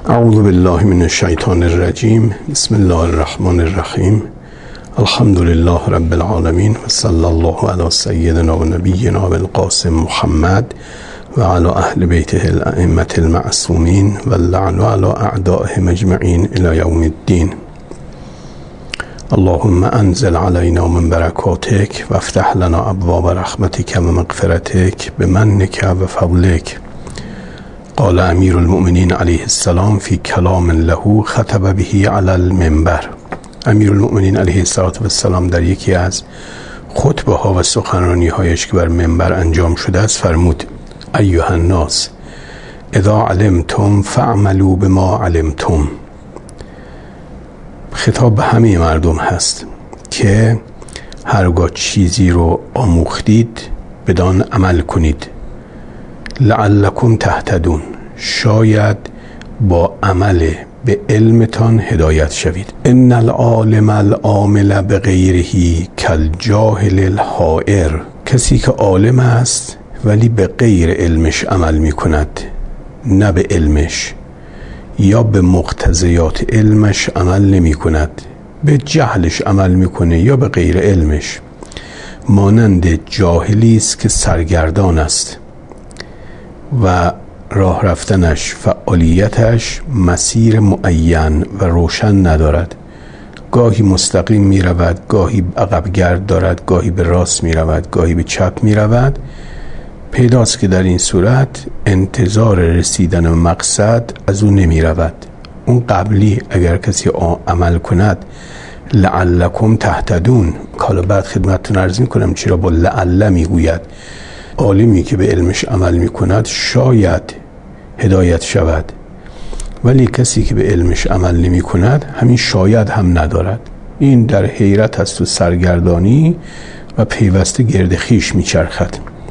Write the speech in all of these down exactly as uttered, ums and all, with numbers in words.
اعوذ بالله من الشیطان الرجیم. بسم الله الرحمن الرحیم. الحمد لله رب العالمین و صلی الله علی سیدنا و نبینا القاسم محمد و علی اهل بیته الائمة المعصومین و اللعن علی اعدائهم اجمعین الی یوم الدین. اللهم انزل علينا من بركاتك وافتح لنا ابواب رحمتك ومغفرتك بمنك وفضلك. قال امیر المؤمنین علیه السلام فی کلام له خطب به علی المنبر. امیر المؤمنین علیه السلام در یکی از خطبه ها و سخنرانی هایش که بر منبر انجام شده است فرمود: ایها الناس اذا علمتم فاعملوا بما علمتم. خطاب به همه مردم هست که هرگاه چیزی رو آموختید بدان عمل کنید. لعلکم تهتدون، شاید با عمل به علمتان هدایت شوید. ان العالم العامل بغیره کالجاهل الحائر. کسی که عالم است ولی به غیر علمش عمل می کند، نه به علمش، یا به مقتضیات علمش عمل نمی کند، به جهلش عمل می کنه یا به غیر علمش، مانند جاهلی است که سرگردان است و راه رفتنش، فعالیتش مسیر معین و روشن ندارد. گاهی مستقیم می رود، گاهی عقب گرد دارد، گاهی به راست می رود، گاهی به چپ می رود. پیداست که در این صورت انتظار رسیدن به مقصد از اون نمی رود. اون قبلی اگر کسی عمل کند لعلکم تهتدون، حالا بعد خدمتتون عرض می کنم چرا با لعل می گوید. عالمی که به علمش عمل می کند شاید هدایت شود، ولی کسی که به علمش عمل نمی کند همین شاید هم ندارد. این در حیرت است و سرگردانی و پیوسته گرد خیش می چرخد.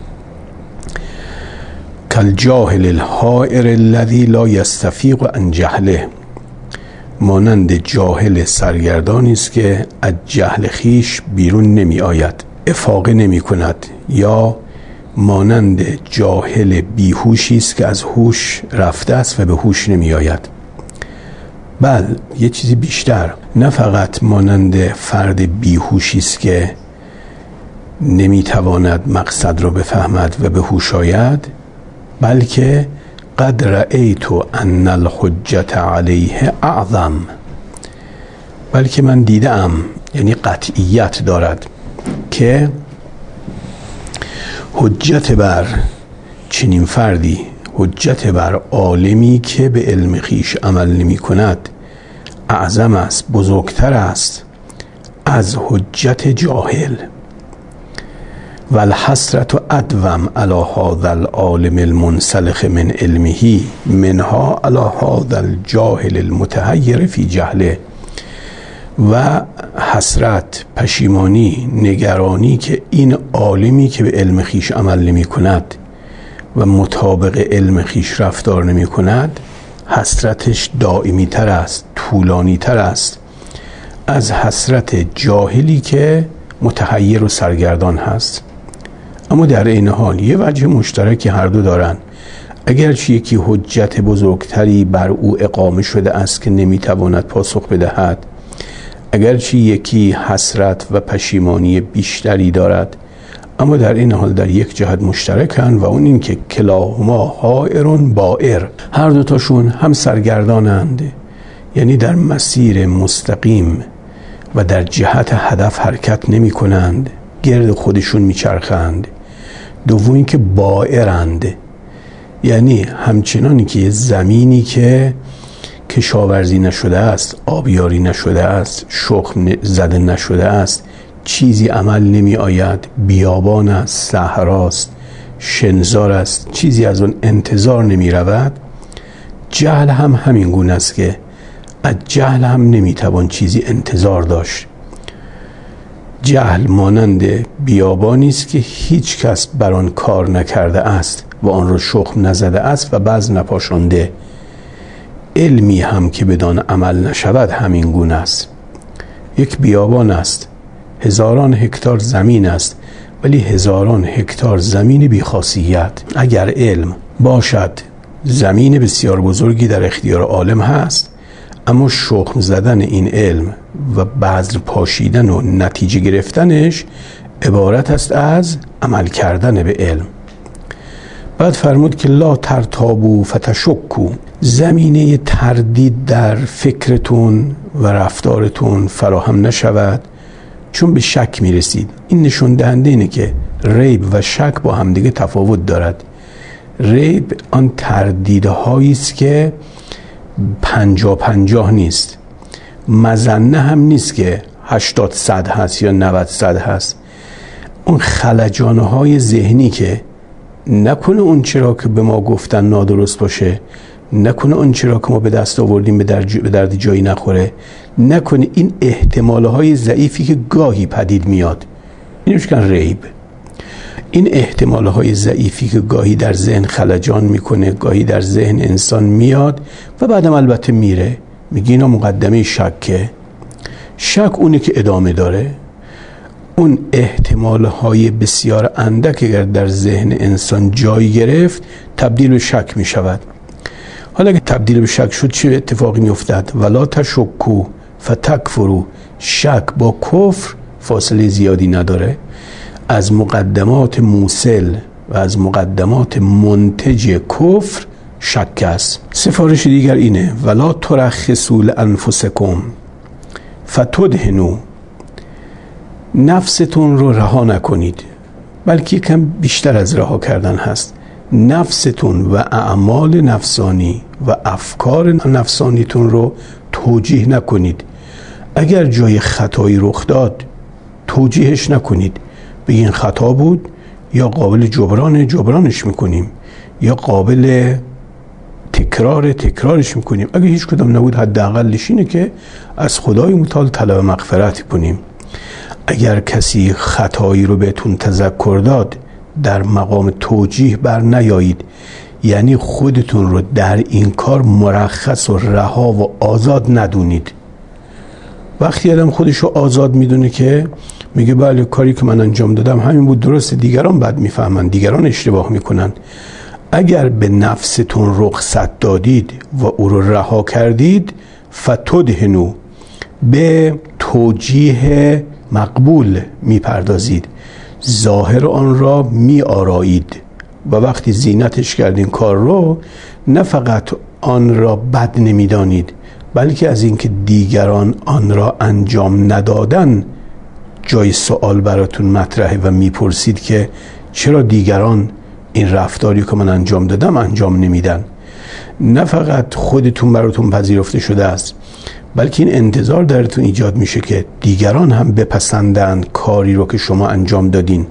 کالجاهل الحائر الذی لا یستفیق عن جهله. مانند جاهل سرگردانی است که از جهل خیش بیرون نمی آید، افاقه نمی کند، یا مانند جاهل بیهوشی است که از هوش رفته است و به هوش نمی آید. بل یه چیزی بیشتر، نه فقط مانند فرد بیهوشی است که نمی تواند مقصد را بفهمد و به هوش آید، بلکه قد رأیت ان الحجة علیه اعظم. بلکه من دیدم، یعنی قطعیت دارد، که حجت بر چنین فردی، حجت بر عالمی که به علم خیش عمل نمی کند اعظم است، بزرگتر است از حجت جاهل. والحسرة ادوم علی هذا العالم المنسلخ من علمه منها علی هذا الجاهل المتحیر فی جهله. و حسرت، پشیمانی، نگرانی که این عالمی که به علم خیش عمل نمی کند و مطابق علم خیش رفتار نمی کند، حسرتش دائمی تر است، طولانی تر است از حسرت جاهلی که متحیر و سرگردان هست. اما در این حال یه وجه مشترکی هر دو دارن. اگرچه یکی حجت بزرگتری بر او اقامه شده است که نمیتواند پاسخ بدهد، اگرچه یکی حسرت و پشیمانی بیشتری دارد، اما در این حال در یک جهت مشترکن و اون این که کلاهما حائرون بائر. هر دوتاشون هم سرگردانند، یعنی در مسیر مستقیم و در جهت هدف حرکت نمی کنند، گرد خودشون می چرخند. دوم این که بائرند، یعنی همچنانی که زمینی که کشاورزی نشده است، آبیاری نشده است، شخم زده نشده است، چیزی عمل نمی آید، بیابان است، صحراست، شنزار است، چیزی از اون انتظار نمی رود. جهل هم همین گونه است که از جهل هم نمی توان چیزی انتظار داشت. جهل مانند بیابانی است که هیچ کس بر آن کار نکرده است و آن را شخم نزده است و بعض نپاشانده. علمی هم که بدان عمل نشود همین گونه است. یک بیابان است، هزاران هکتار زمین است، ولی هزاران هکتار زمین بی‌خاصیت. اگر علم باشد زمین بسیار بزرگی در اختیار عالم هست، اما شخم زدن این علم و بذر پاشیدن و نتیجه گرفتنش عبارت است از عمل کردن به علم. بعد فرمود که لا ترتابو فتشکو، زمینه تردید در فکرتون و رفتارتون فراهم نشود چون به شک میرسید. این نشون دهنده اینه که ریب و شک با همدیگه تفاوت دارد. ریب آن تردیدهایی است که پنجاه پنجاه نیست، مظنه هم نیست که هشتاد صد هست یا نود صد هست. اون خلجانه های ذهنی که نکنه اون چرا که به ما گفتن نادرست باشه، نکنه اون چرا که ما به دست آوردیم به درد جایی نخوره، نکنه این احتماله های ضعیفی که گاهی پدید میاد، این میشه ریب. این احتماله های ضعیفی که گاهی در ذهن خلجان میکنه، گاهی در ذهن انسان میاد و بعدم البته میره، میگه اینا مقدمه شکه. شک اونه که ادامه داره. اون احتماله های بسیار اندک اگر در ذهن انسان جای گرفت تبدیل به شک میشود. حالا اگه تبدیل به شک شد چه اتفاقی میافتد؟ ولا تشکو فتکفرو، شک با کفر فاصله زیادی نداره. از مقدمات موصل و از مقدمات منتج کفر شک است. سفارش دیگر اینه ولا ترخصوا لانفسکم فتدهنوا، نفستون رو رها نکنید، بلکه یکم بیشتر از رها کردن هست. نفستون و اعمال نفسانی و افکار نفسانیتون رو توجیه نکنید. اگر جای خطایی رخ داد توجیهش نکنید، بگین خطا بود یا قابل جبران جبرانش میکنیم یا قابل تکرار تکرارش میکنیم. اگه هیچ کدام نبود حداقلش اینه که از خدای متعال طلب مغفرت کنیم. اگر کسی خطایی رو بهتون تذکر داد در مقام توجیه بر نیایید، یعنی خودتون رو در این کار مرخص و رها و آزاد ندونید. وقتی آدم خودش رو آزاد میدونه که میگه بله کاری که من انجام دادم همین بود، درست، دیگران بد میفهمن، دیگران اشتباه میکنن. اگر به نفستون رخصت دادید و او رو رها کردید فتدهنوا، به توجیه مقبول میپردازید، ظاهر آن را می آرایید و وقتی زینتش کردین کار رو نه فقط آن را بد نمیدانید، بلکه از اینکه دیگران آن را انجام ندادن جای سوال براتون مطرحه و میپرسید که چرا دیگران این رفتاری که من انجام دادم انجام نمیدن. نه فقط خودتون براتون پذیرفته شده است، بلکه این انتظار درتون ایجاد میشه که دیگران هم بپسندند کاری رو که شما انجام دادین.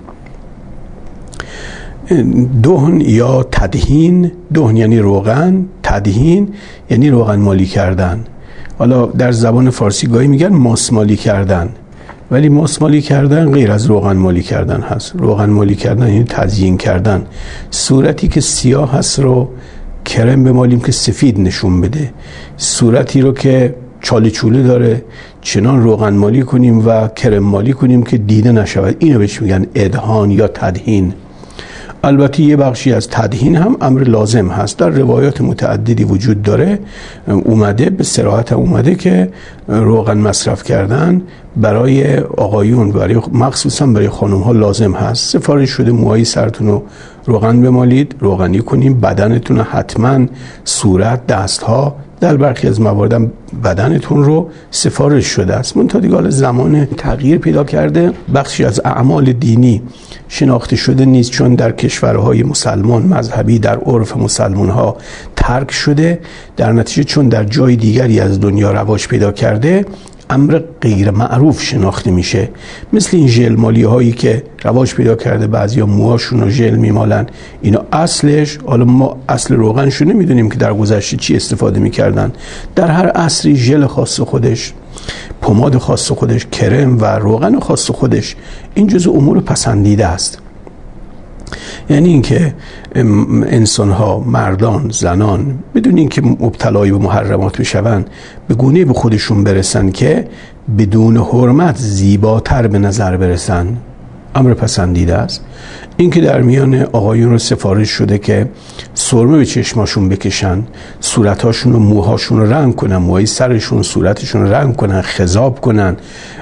دهن یا تدهین، دهن یعنی روغن، تدهین یعنی روغن مالی کردن. حالا در زبان فارسی گاهی میگن ماسمالی کردن، ولی ماسمالی کردن غیر از روغن مالی کردن هست. روغن مالی کردن یعنی تزیین کردن. صورتی که سیاه هست رو کرم بمالیم که سفید نشون بده، صورتی رو که چاله چوله داره چنان روغن مالی کنیم و کرم مالی کنیم که دیده نشود. اینو بهش میگن ادهان یا تدهین. البته یه بخشی از تدهین هم امر لازم هست، در روایات متعددی وجود داره، اومده به صراحت اومده که روغن مصرف کردن برای آقایون، برای مخصوصا برای خانم ها لازم هست. سفارش شده موهای سرتون رو روغن بمالید، روغنی کنیم، بدنتون حتما، صورت، دست ها، در برخی از موارد بدنتون رو سفارش شده است. منتها دیگه زمان تغییر پیدا کرده، بخشی از اعمال دینی شناخته شده نیست، چون در کشورهای مسلمان مذهبی در عرف مسلمان ها ترک شده، در نتیجه چون در جای دیگری از دنیا رواج پیدا کرده امر غیر معروف شناخته میشه. مثل این ژل مالی هایی که رواج پیدا کرده، بعضیا موهاشون رو ژل میمالن، اینا اصلش، حالا ما اصل روغنشو نمیدونیم که در گذشته چی استفاده میکردن. در هر عصری ژل خاص خودش، پماد خاص خودش، کرم و روغن خاص خودش، این جزء امور پسندیده است. یعنی اینکه انسان ها، مردان، زنان، بدون اینکه مبتلای به محرمات بشون، به گونه به خودشون برسن که بدون حرمت زیباتر به نظر برسن. امر پسندیده است. این که در میان آقایون رو سفارش شده که سرمه به چشماشون بکشن، صورتاشون و موهاشون رو رنگ کنن، موهای سرشون صورتشون رو رنگ کنن، خضاب کنن،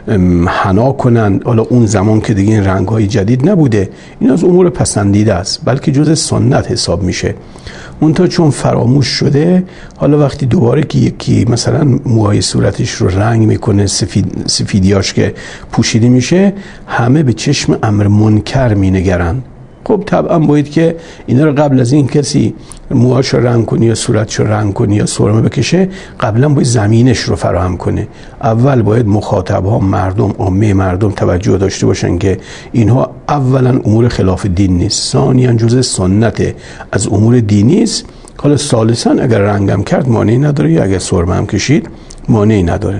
حنا کنن. حالا اون زمان که دیگه این رنگ‌های جدید نبوده، این از امور پسندیده است، بلکه جز سنت حساب میشه. اون تا چون فراموش شده، حالا وقتی دوباره که یکی مثلا موهای صورتش رو رنگ میکنه، سفید سفیدیاش که پوشیده میشه، همه به چشم امر منکر مینگرن. خب طبعا باید که اینا رو قبل از این کسی موهاش رو رنگ کنه یا صورتش رو رنگ کنه یا سرمه بکشه، قبلا باید زمینش رو فراهم کنه. اول باید مخاطب ها، مردم، عامه مردم توجه داشته باشن که اینها اولا امور خلاف دین نیست، ثانیا جزء سنت از امور دینی است. حالا ثالثا اگر رنگم کرد مانعی نداره، یا اگر سرمه هم کشید مانعی نداره.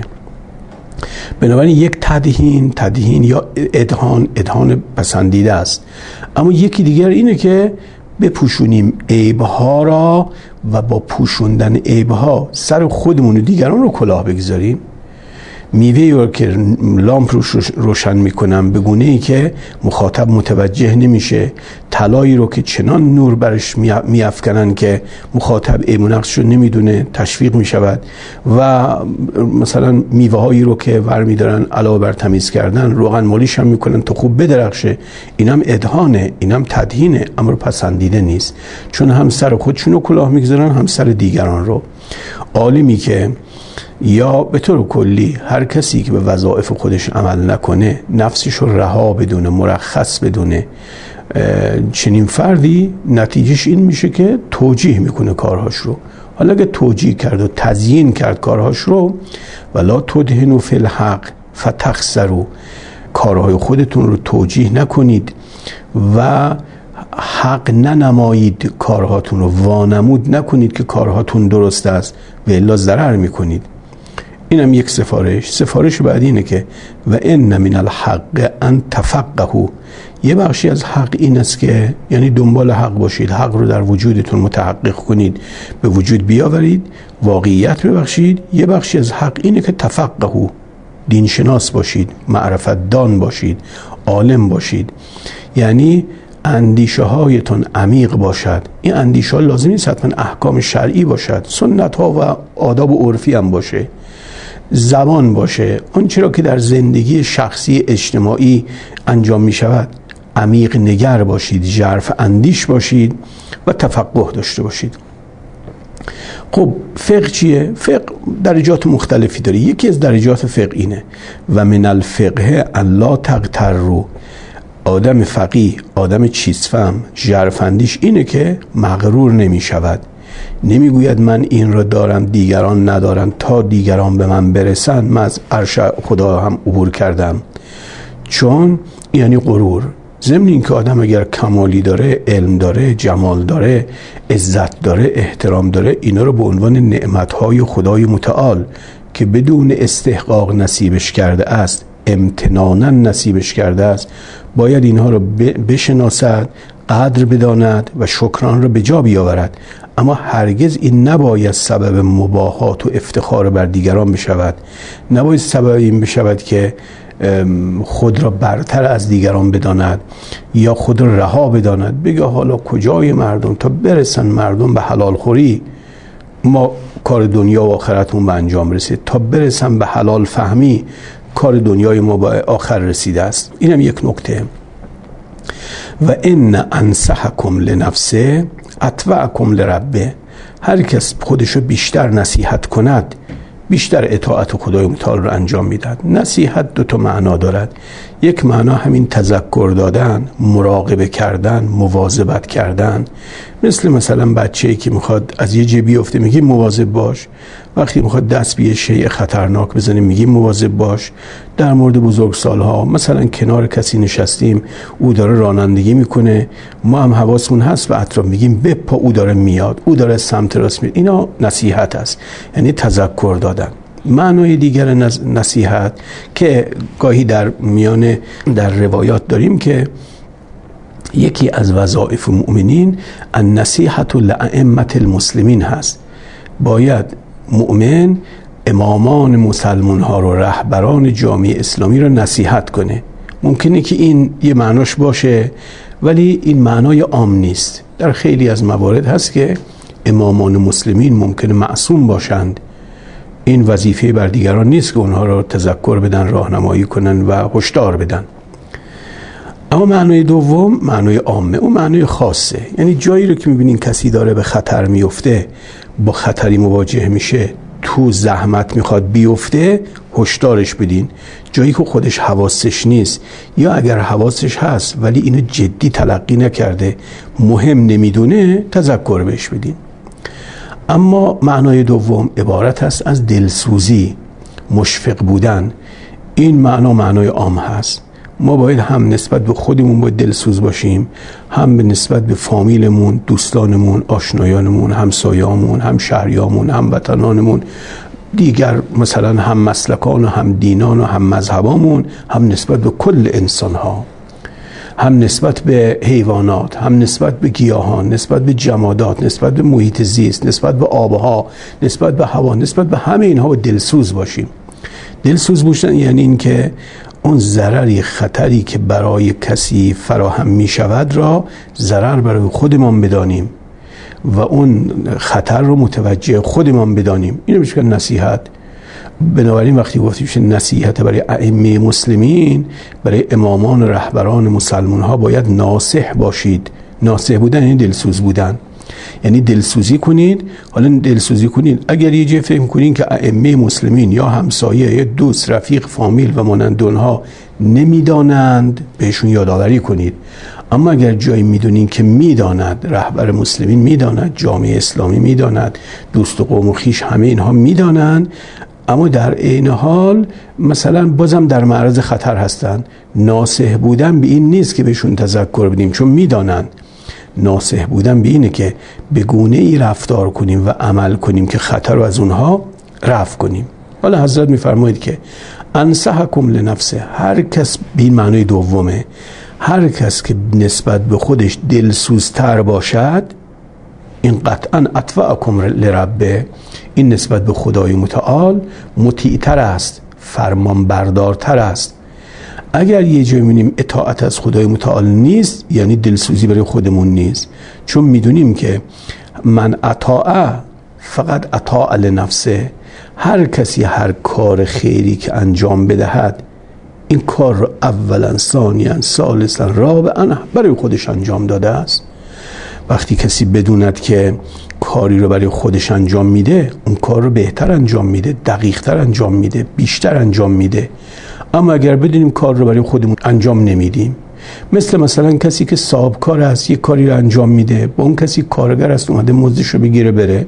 بنابراین یک تدهین تدهین یا ادهان ادهان پسندیده است. اما یکی دیگر اینه که بپوشونیم عیبها را و با پوشوندن عیبها سر خودمون و دیگران رو کلاه بگذاریم. میوه‌ای رو که لامپ روش روشن میکنم به گونه‌ای که مخاطب متوجه نمیشه، طلایی رو که چنان نور برش میافکنن که مخاطب عیب و نقص رو نمیدونه تشویق میشود، و مثلا میوه‌هایی رو که ورمیدارن علاوه بر تمیز کردن روغن مالیش هم میکنن تا خوب بدرخشه. اینم ادهانه، اینم تدهینه، امر پسندیده نیست، چون هم سر خودشون رو کلاه میگذارن هم سر دیگران رو. عالمی که یا به طور کلی هر کسی که به وظایف خودش عمل نکنه، نفسش رو رها بدونه، مرخص بدونه، چنین فردی نتیجهش این میشه که توجیه میکنه کارهاش رو. حالا اگه توجیه کرد و تزیین کرد کارهاش رو، ولا تدهنوا فی الحق فتخسروا، کارهای خودتون رو توجیه نکنید و حق ننمایید، کارهاتون رو وانمود نکنید که کارهاتون درست است، و الا ضرر میکنید. اینم یک سفارش. سفارش بعدی اینه که و ان من الحق ان تفقهوا، یه بخشی از حق این است که یعنی دنبال حق باشید، حق رو در وجودتون متحقق کنید، به وجود بیاورید، واقعیت ببخشید. یه بخشی از حق اینه که تفقهوا، دینشناس باشید، معرفت دان باشید، عالم باشید، یعنی اندیشه هایتون عمیق باشد. این اندیشه ها لازم نیست حتما احکام شرعی باشد، سنت ها و آداب و عرفی هم باشه، زبان باشه، اون چرا که در زندگی شخصی اجتماعی انجام می شود. عمیق نگر باشید، ژرف اندیش باشید و تفقه داشته باشید. خب فقه چیه؟ فقه درجات مختلفی داره. یکی از درجات فقه اینه و من الفقه الا تغتروا، آدم فقیه، آدم چیزفهم، ژرفاندیش اینه که مغرور نمی شود، نمی گوید من این را دارم دیگران ندارن، تا دیگران به من برسن من از عرش خدا هم عبور کردم. چون یعنی غرور. ضمن این که آدم اگر کمالی داره، علم داره، جمال داره، عزت داره، احترام داره، اینا رو به عنوان نعمتهای خدای متعال که بدون استحقاق نصیبش کرده است، امتنانا نصیبش کرده است، باید اینها رو بشناسد، قدر بداند و شکران رو به جا بیاورد. اما هرگز این نباید سبب مباهات و افتخار بر دیگران بشود، نباید سبب این بشود که خود را برتر از دیگران بداند یا خود را رها بداند، بگه حالا کجای مردم، تا برسن مردم به حلال خوری ما کار دنیا و آخرتمون به انجام رسید، تا برسن به حلال فهمی کار دنیای ما به آخر رسیده است. اینم یک نکته. و ان انصحکم لنفسه اتبعکم لربه، هر کس خودشو بیشتر نصیحت کند بیشتر اطاعت خدای متعال رو انجام میدهد. نصیحت دو تا معنا دارد. یک معنا همین تذکر دادن، مراقبه کردن، مواظبت کردن. مثل مثلا بچه‌ای که میخواد از یه جبی افته میگی مواظب باش، وقتی میخواد دست به یه شیء خطرناک بزنه میگی مواظب باش. در مورد بزرگسالها مثلا کنار کسی نشستیم او داره رانندگی میکنه، ما هم حواسمون هست به اطراف میگیم بپا، او داره میاد، او داره سمت راست میاد. اینا نصیحت است، یعنی تذکر دادن. معنای دیگر نصیحت که گاهی در میان در روایات داریم که یکی از وظایف مؤمنین النصیحة لأئمة المسلمین هست. باید مؤمن امامان مسلمان ها رو، رهبران جامعه اسلامی رو نصیحت کنه. ممکنه که این یه معناش باشه ولی این معنای عام نیست. در خیلی از موارد هست که امامان مسلمین ممکنه معصوم باشند، این وظیفه بر دیگران نیست که اونها را تذکر بدن، راهنمایی کنن و هشدار بدن. اما معنای دوم معنای عامه، اون معنای خاصه، یعنی جایی رو که میبینین کسی داره به خطر میفته، با خطری مواجه میشه، تو زحمت میخواد بیفته، هشدارش بدین. جایی که خودش حواسش نیست یا اگر حواسش هست ولی اینو جدی تلقی نکرده، مهم نمیدونه، تذکر بهش بدین. اما معنای دوم عبارت است از دلسوزی، مشفق بودن. این معنا معنای عام هست. ما باید هم نسبت به خودمون باید دلسوز باشیم، هم به نسبت به فامیلمون، دوستانمون، آشنایانمون، همسایه‌مون، هم شهریامون، هم وطنانمون، دیگر مثلا هم مسلکان و هم دینان و هم مذهبامون، هم نسبت به کل انسان‌ها، هم نسبت به حیوانات، هم نسبت به گیاهان، نسبت به جمادات، نسبت به محیط زیست، نسبت به آبها، نسبت به هوا، نسبت به همه اینها با دلسوز باشیم. دلسوز باشن یعنی این که اون ضرری، خطری که برای کسی فراهم می شود را ضرر برای خودمان بدانیم و اون خطر رو متوجه خودمان بدانیم. اینو میشه نصیحت. بنابراین وقتی گفتیم میشه نصیحت برای ائمه مسلمین، برای امامان و رهبران مسلمان ها باید ناصح باشید. ناصح بودن یعنی دلسوز بودن، یعنی دلسوزی کنید. حالا دلسوزی کنید اگر یه جای فهم کنید که ائمه مسلمین یا همسایه یا دوست، رفیق، فامیل و مانند اونها نمیدانند، بهشون یادآوری کنید. اما اگر جایی میدونین که میداند، رهبر مسلمین میداند، جامعه اسلامی میداند، دوست و قوم و خویش همه اینها میدانند، اما در عین حال مثلا بازم در معرض خطر هستند، ناصح بودن به این نیست که بهشون تذکر بدیم چون میدانند. ناصح بودن به اینه که به گونه ای رفتار کنیم و عمل کنیم که خطر رو از اونها رفع کنیم. حالا حضرت میفرمایید که انصحکم لنفسه، هر کس، به این معنای دومه، هر کس که نسبت به خودش دلسوزتر باشد، این قطعا اطوعکم لربه، این نسبت به خدای متعال مطیعتر است، فرمان بردارتر است. اگر یه جایی می‌بینیم اطاعت از خدای متعال نیست، یعنی دلسوزی برای خودمون نیست، چون میدونیم که من اطاع فقط اطاع لنفسه. هر کسی هر کار خیری که انجام بدهد، این کار رو اولا، ثانیا، ثالثا، رابعا برای خودش انجام داده است. وقتی کسی بدوند که کاری رو برای خودش انجام میده، اون کار رو بهتر انجام میده، دقیقتر انجام میده، بیشتر انجام میده. اما اگر بدونیم کار رو برای خودمون انجام نمیدیم، مثل مثلا کسی که صاحب کار است، یک کاری رو انجام میده، با اون کسی کارگر است اومده مزدش رو بگیره بره.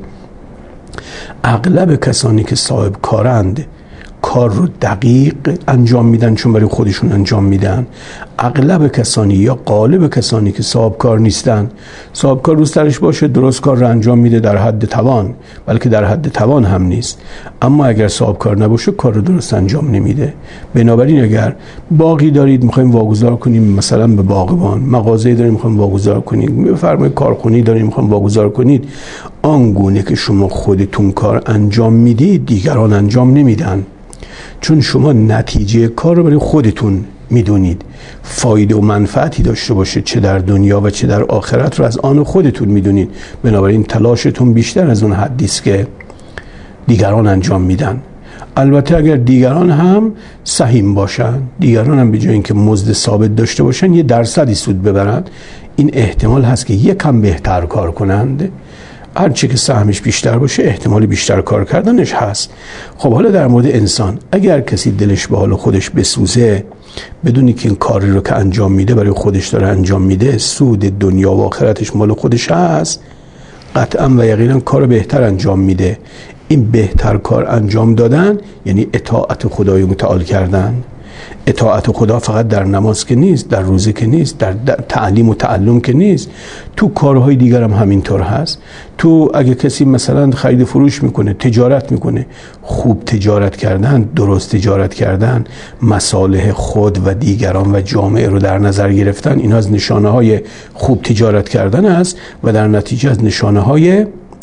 اغلب کسانی که صاحب کارند کار رو دقیق انجام میدن چون برای خودشون انجام میدن. اغلب کسانی یا غالب کسانی که صاحب کار نیستن، صاحب کار روز سرش باشه درست کار رو انجام میده در حد توان، بلکه در حد توان هم نیست. اما اگر صاحب کار نباشه کار رو درست انجام نمیده. بنابراین اگر باغی دارید میخوایم واگذار کنیم مثلا به باغبان، مغازه‌ای داریم میخوایم واگذار کنیم، بفرمایید کارخونه‌ای داریم میخوایم واگذار کنید، آنگونه که شما خودتون کار انجام میدید دیگران انجام نمیدن، چون شما نتیجه کار رو برای خودتون میدونید. فایده و منفعتی داشته باشه چه در دنیا و چه در آخرت رو از آن خودتون میدونید. بنابراین تلاشتون بیشتر از اون حدی است که دیگران انجام میدن. البته اگر دیگران هم سهیم باشن، دیگران هم به جای اینکه مزد ثابت داشته باشن یه درصدی سود ببرند، این احتمال هست که یکم بهتر کار کنند. هر چی که سهمش بیشتر باشه احتمال بیشتر کار کردنش هست. خب حالا در مورد انسان، اگر کسی دلش به حال خودش بسوزه، بدونی که این کاری رو که انجام میده برای خودش داره انجام میده، سود دنیا و آخرتش مال خودش هست، قطعا و یقینا کار بهتر انجام میده. این بهتر کار انجام دادن یعنی اطاعت خدای متعال کردن. اطاعت خدا فقط در نماز که نیست، در روزه که نیست، در تعلیم و تعلم که نیست، تو کارهای دیگر هم همینطور هست. تو اگه کسی مثلا خرید فروش میکنه، تجارت میکنه، خوب تجارت کردن، درست تجارت کردن، مصالح خود و دیگران و جامعه رو در نظر گرفتن، این از نشانه های خوب تجارت کردن است و در نتیجه از نشانه های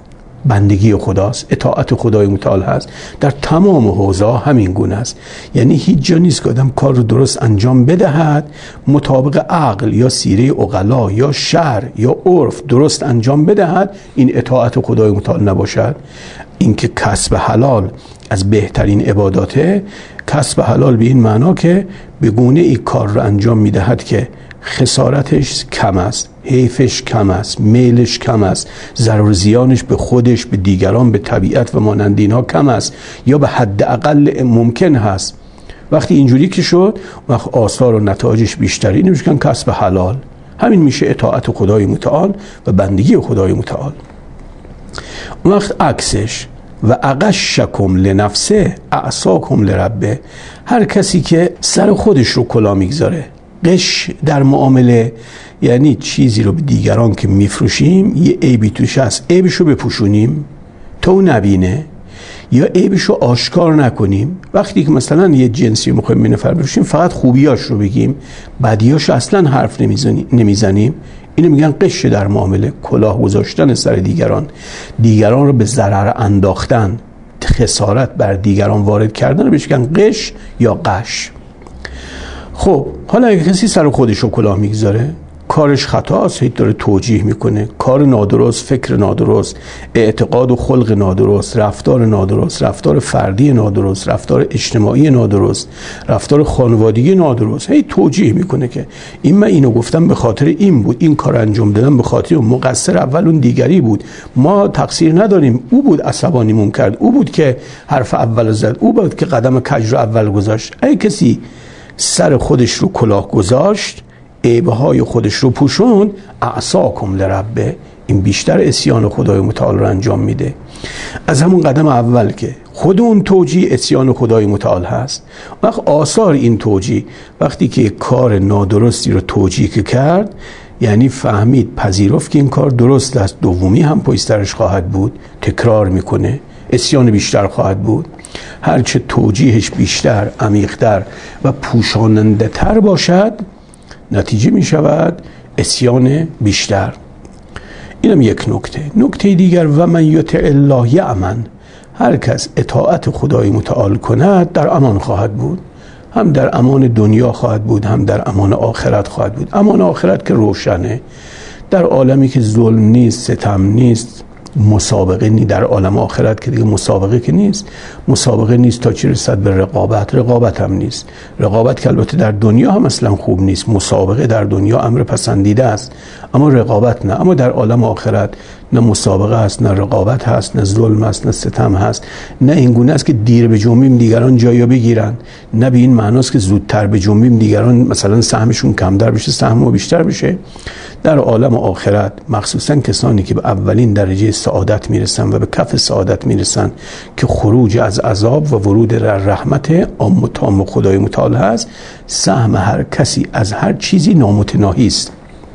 بندگی خداست، اطاعت خدای متعال هست. در تمام حوزه همین گونه است. یعنی هیچ جا نیست که آدم کار رو درست انجام بدهد مطابق عقل یا سیره عقلا یا شرع یا عرف درست انجام بدهد این اطاعت خدای متعال نباشد. اینکه کسب حلال از بهترین عباداته، کسب حلال به این معنا که به گونه ای کار رو انجام میدهد که خسارتش کم است، حیفش کم است، میلش کم است، ضرر و زیانش به خودش، به دیگران، به طبیعت و مانند اینها کم است یا به حد اقل ممکن هست. وقتی اینجوری که شد وقت آثار و نتایجش بیشتری نمیشه کسب حلال. همین میشه اطاعت خدای متعال و بندگی خدای متعال. وقت عکسش و اغشکم لنفسه اعصاکم لربه، هر کسی که سر خودش رو کلا میگذاره. غش در معامله یعنی چیزی رو به دیگران که میفروشیم یه عیبی توش هست، عیبش رو بپوشونیم تو نبینه یا عیبش رو آشکار نکنیم. وقتی که مثلا یه جنسی رو میخوایم به نفر بفروشیم فقط خوبیاش رو بگیم، بدیاش اصلا حرف نمیزنیم. اینو میگن غش در معامله، کلاه گذاشتن سر دیگران، دیگران رو به ضرر انداختن، خسارت بر دیگران وارد کردن رو بهش میگن غش یا غش. خب حالا اگه کسی سر خودش رو کلاه میگذاره، کارش خطاست، هیچ داره توجیه میکنه، کار نادرست، فکر نادرست، اعتقاد و خلق نادرست، رفتار نادرست، رفتار فردی نادرست، رفتار اجتماعی نادرست، رفتار خانوادگی نادرست، هی توجیه میکنه که این من اینو گفتم به خاطر این بود، این کار انجام دادم به خاطر اون، مقصر اول اون دیگری بود، ما تقصیر نداریم، او بود عصبانیمون کرد، او بود که حرف اول زد، او بود که قدم کج رو اول گذاشت. ای کسی سر خودش رو کلاه گذاشت، عیبهای خودش رو پوشوند، اعصاکم لربه، این بیشتر عصیان خدای متعال رو انجام میده. از همون قدم اول که خود اون توجیه عصیان خدای متعال هست، وقت آثار این توجیه، وقتی که کار نادرستی رو توجیه که کرد، یعنی فهمید، پذیرفت که این کار درست است، دومی هم پشترش خواهد بود، تکرار میکنه، عصیان بیشتر خواهد بود. هرچه توجیهش بیشتر، عمیق‌تر و پوشاننده تر باشد، نتیجه می شود عصیان بیشتر. اینم یک نکته. نکته دیگر، و من یطع الله یأمن، هر کس اطاعت خدای متعال کند در امان خواهد بود. هم در امان دنیا خواهد بود، هم در امان آخرت خواهد بود. امان آخرت که روشنه، در عالمی که ظلم نیست، ستم نیست، مسابقه نیست. در عالم آخرت که دیگه مسابقه که نیست، مسابقه نیست تا چی رسد به رقابت، رقابت هم نیست. رقابت که البته در دنیا هم اصلا خوب نیست، مسابقه در دنیا امر پسندیده است، اما رقابت نه. اما در عالم آخرت نه مسابقه است، نه رقابت هست، نه ظلم است، نه ستم هست، نه این گونه است که دیر به جنبیم دیگران جایو بگیرن، نه به این معناست که زودتر به جنبیم دیگران مثلا سهمشون کمتر بشه، سهم ما بیشتر بشه. در عالم آخرت مخصوصا کسانی که به اولین درجه سعادت میرسن و به کف سعادت میرسن که خروج از عذاب و ورود در رحمت عام و تام خدای متعال هست، سهم هر کسی از هر چیزی نامتناهی است.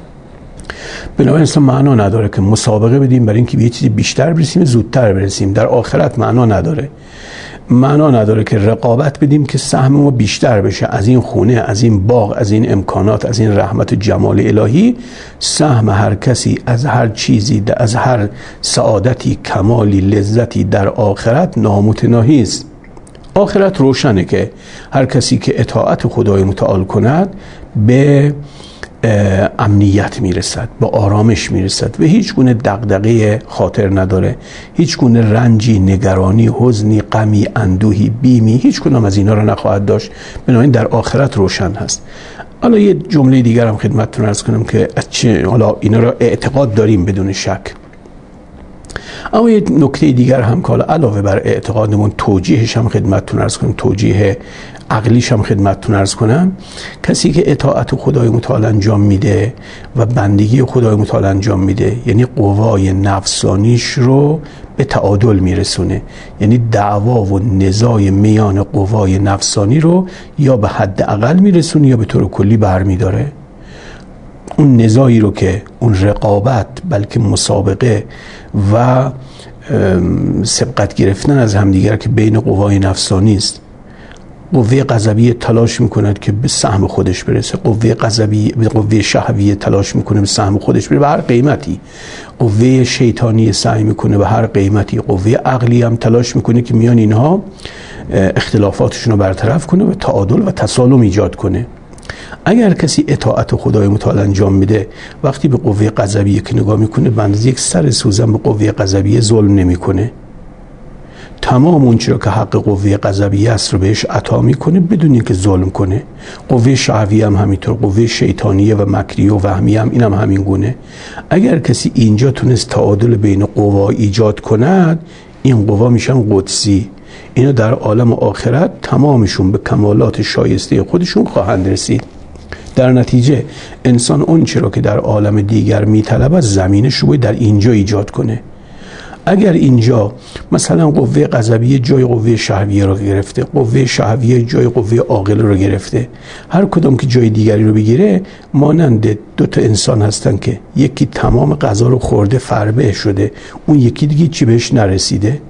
بنابراین اصلا معنا نداره که مسابقه بدیم برای اینکه به یه چیزی بیشتر برسیم، زودتر برسیم. در آخرت معنا نداره. معنا نداره که رقابت بدیم که سهم ما بیشتر بشه، از این خونه، از این باغ، از این امکانات، از این رحمت و جمال الهی. سهم هر کسی از هر چیزی، از هر سعادتی، کمالی، لذتی در آخرت نامتناهی است. آخرت روشنه که هر کسی که اطاعت خدای متعال کند به امنیت میرسد، به آرامش میرسد و هیچ گونه دغدغه خاطر نداره، هیچ گونه رنجی، نگرانی، حزنی، غمی، اندوهی، بیمی، هیچ کدام از اینا رو نخواهد داشت. بنابراین در آخرت روشن هست. حالا یه جمله دیگر هم خدمتتون عرض کنم که از چه حالا اینا رو اعتقاد داریم بدون شک، اما یه نکته دیگر هم که علاوه بر اعتقادمون توجیهش هم خدمتتون عرض کنم، توجیه عقلیش هم خدمتتون عرض کنم. کسی که اطاعت خدای متعال انجام میده و بندگی خدای متعال انجام میده، یعنی قوای نفسانیش رو به تعادل میرسونه، یعنی دعوا و نزاع میان قوای نفسانی رو یا به حد اقل میرسونه یا به طور کلی برمیداره. اون نزاعی رو که اون رقابت، بلکه مسابقه و سبقت گرفتن از همدیگر که بین قوای نفسانی است، قوه غضبیه تلاش میکند که به سهم خودش برسه، قوه غضبیه به قوه شهویه تلاش میکنه به سهم خودش برسه به هر قیمتی، قوه شیطانی سعی میکنه به هر قیمتی، قوه عقلی هم تلاش میکنه که میان اینها اختلافاتشون رو برطرف کنه و تعادل و تسالم ایجاد کنه. اگر کسی اطاعت خدای متعال انجام میده، وقتی به قوه غضبیه که نگاه میکنه، به اندازه یک سر سوزن به قوه غضبیه ظلم نمیکنه، تمام اون چیزی که حق قوه غضبیه است رو بهش عطا میکنه بدون اینکه ظلم کنه. قوه شهویه هم همینطور، قوه شیطانیه و مکریه و وهمیه هم اینم همین گونه. اگر کسی اینجا تونست تعادل بین قوا ایجاد کند، این قوا میشن قدسی، اینا در عالم آخرت تمامشون به کمالات شایسته خودشون خواهند رسید. در نتیجه انسان اون چرا که در عالم دیگر میطلبد زمینش رو در اینجا ایجاد کنه. اگر اینجا مثلا قوه غضبیه جای قوه شهویه رو گرفته، قوه شهویه جای قوه عاقله رو گرفته، هر کدوم که جای دیگری رو بگیره، مانند دو تا انسان هستن که یکی تمام غذا رو خورده فربه شده، اون یکی دیگه چی بهش نرسیده.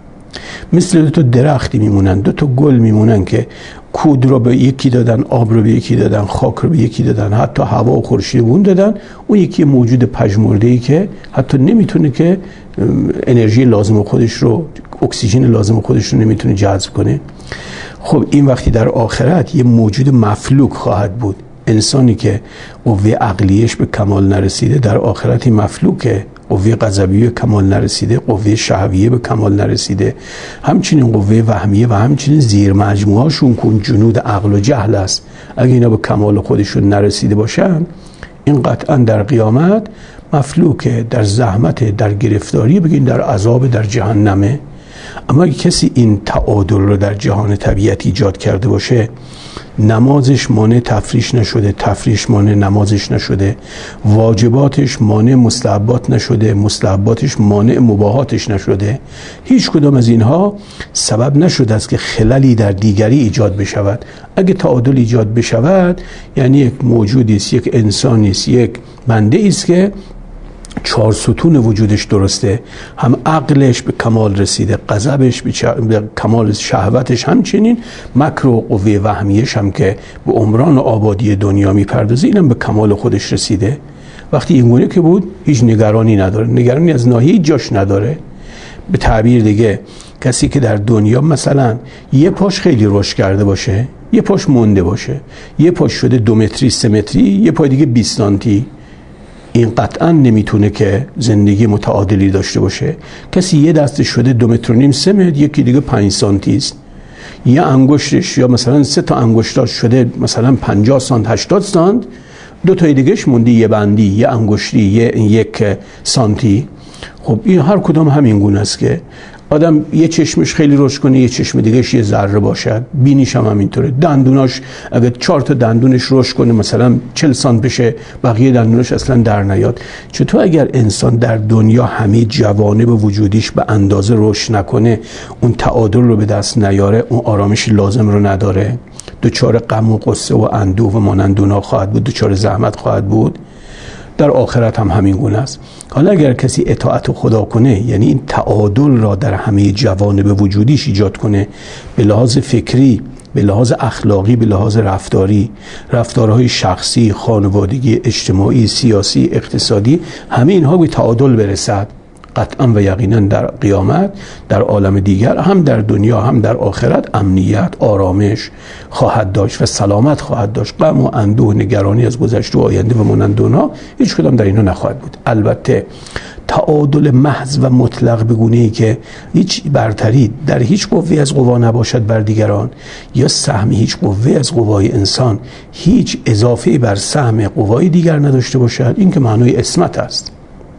مثل دو تا درختی میمونن، دو تا گل میمونن که کود رو به یکی دادن، آب رو به یکی دادن، خاک رو به یکی دادن، حتی هوا و خورشید اون دادن، اون یکی موجود پژمرده‌ای که حتی نمیتونه که انرژی لازم خودش رو، اکسیژن لازم خودش رو نمیتونه جذب کنه. خب این وقتی در آخرت یه موجود مفلوک خواهد بود. انسانی که قوه عقلیش به کمال نرسیده در آخرت مفلوکه، قوه غضبیه به کمال نرسیده، قوه شهویه به کمال نرسیده، همچنین قوه وهمیه و همچنین زیر مجموعه‌شون کن جنود عقل و جهل است. اگه اینا به کمال خودشون نرسیده باشن، این قطعا در قیامت مفلوکه، در زحمت، در گرفتاری، بگین در عذاب، در جهنمه. اما اگه کسی این تعادل رو در جهان طبیعت ایجاد کرده باشه، نمازش مانع تفریش نشده، تفریش مانع نمازش نشده، واجباتش مانع مستحبات نشده، مستحباتش مانع مباحاتش نشده، هیچ کدام از اینها سبب نشده است که خللی در دیگری ایجاد بشود. اگه تعادل ایجاد بشود، یعنی یک موجودی است، یک انسانی است، یک بنده است که چهار ستون وجودش درسته، هم عقلش به کمال رسیده، غضبش به, چه... به کمال، شهوتش همچنین، مکر و قوه وهمیش هم که به عمران و آبادی دنیا میپردازه، اینم به کمال خودش رسیده. وقتی این گونه که بود، هیچ نگرانی نداره، نگرانی از ناحیه جاش نداره. به تعبیر دیگه، کسی که در دنیا مثلا یه پاش خیلی رشد کرده باشه، یه پاش مونده باشه، یه پاش شده دو متری سه متری، یه پای دیگه بیست سانتی، این قطعا نمیتونه که زندگی متعادلی داشته باشه. کسی یه دستش شده دو متر و نیم سه متر، یکی دیگه پنج سانتی است. یه انگشتش یا مثلا سه تا انگشتاش شده مثلا پنجاه سانت هشتاد سانت، دو تای دیگهش مونده یه بندی، یه انگشتی، یه یک سانتی. خب این هر کدام همین گونه است که آدم یه چشمش خیلی رشد کنه، یه چشم دیگهش یه ذره باشد، بینیش هم همینطوره، دندوناش اگه چهار تا دندونش رشد کنه مثلا چهل سانت بشه، بقیه دندوناش اصلا در نیاد. چطور اگر انسان در دنیا همه جوانب وجودیش به اندازه رشد نکنه، اون تعادل رو به دست نیاره، اون آرامش لازم رو نداره، دچار غم و غصه و اندوه و مانند اونا خواهد بود، دچار زحمت خواهد بود. در آخرت هم همین گونه است. حالا اگر کسی اطاعت خدا کنه، یعنی این تعادل را در همه جوانب وجودیش ایجاد کنه، به لحاظ فکری، به لحاظ اخلاقی، به لحاظ رفتاری، رفتارهای شخصی، خانوادگی، اجتماعی، سیاسی، اقتصادی، همه اینها به تعادل برسد، قطعا و یقینا در قیامت، در عالم دیگر، هم در دنیا هم در آخرت، امنیت، آرامش خواهد داشت و سلامت خواهد داشت. غم و اندوه و نگرانی از گذشته و آینده و مانند اونها هیچ کدام در اینا نخواهد بود. البته تعادل محض و مطلق به گونه‌ای که هیچ برتری در هیچ قوه از قوا نباشد بر دیگران، یا سهم هیچ قوه از قوای انسان هیچ اضافه بر سهم قوای دیگر نداشته باشد، این که معنای عصمت است،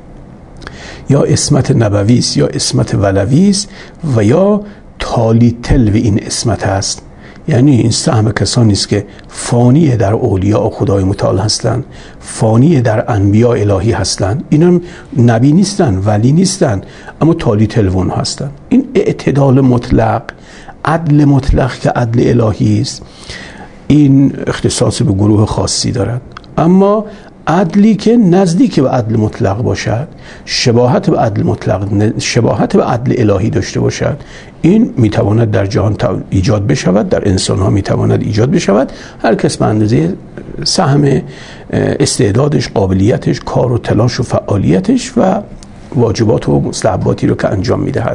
یا عصمت نبوی است، یا عصمت ولوی است، و یا تالی تلو این عصمت است. یعنی این سهم کسانی است که فانی در اولیاء خدای متعال هستند، فانی در انبیاء الهی هستند. اینا نبی نیستن، ولی نیستن، اما تالی تلوون هستند. این اعتدال مطلق، عدل مطلق که عدل الهی است، این اختصاص به گروه خاصی دارد. اما عدلی که نزدیک به عدل مطلق باشد، شباهت به عدل مطلق، شباهت به عدل الهی داشته باشد، این میتواند در جهان ایجاد بشود، در انسان ها میتواند ایجاد بشود. هر کس به اندازه سهم استعدادش، قابلیتش، کار و تلاش و فعالیتش و واجبات و مستحباتی رو که انجام میدهد.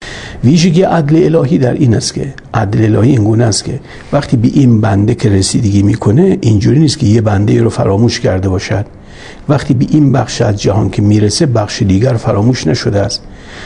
ویژگی عدل الهی در این است که عدل الهی این گونه است که وقتی به این بنده که رسیدگی میکنه، اینجوری نیست که یه بنده رو فراموش کرده باشد. وقتی به این بخش از جهان که میرسه، بخش دیگر فراموش نشده است.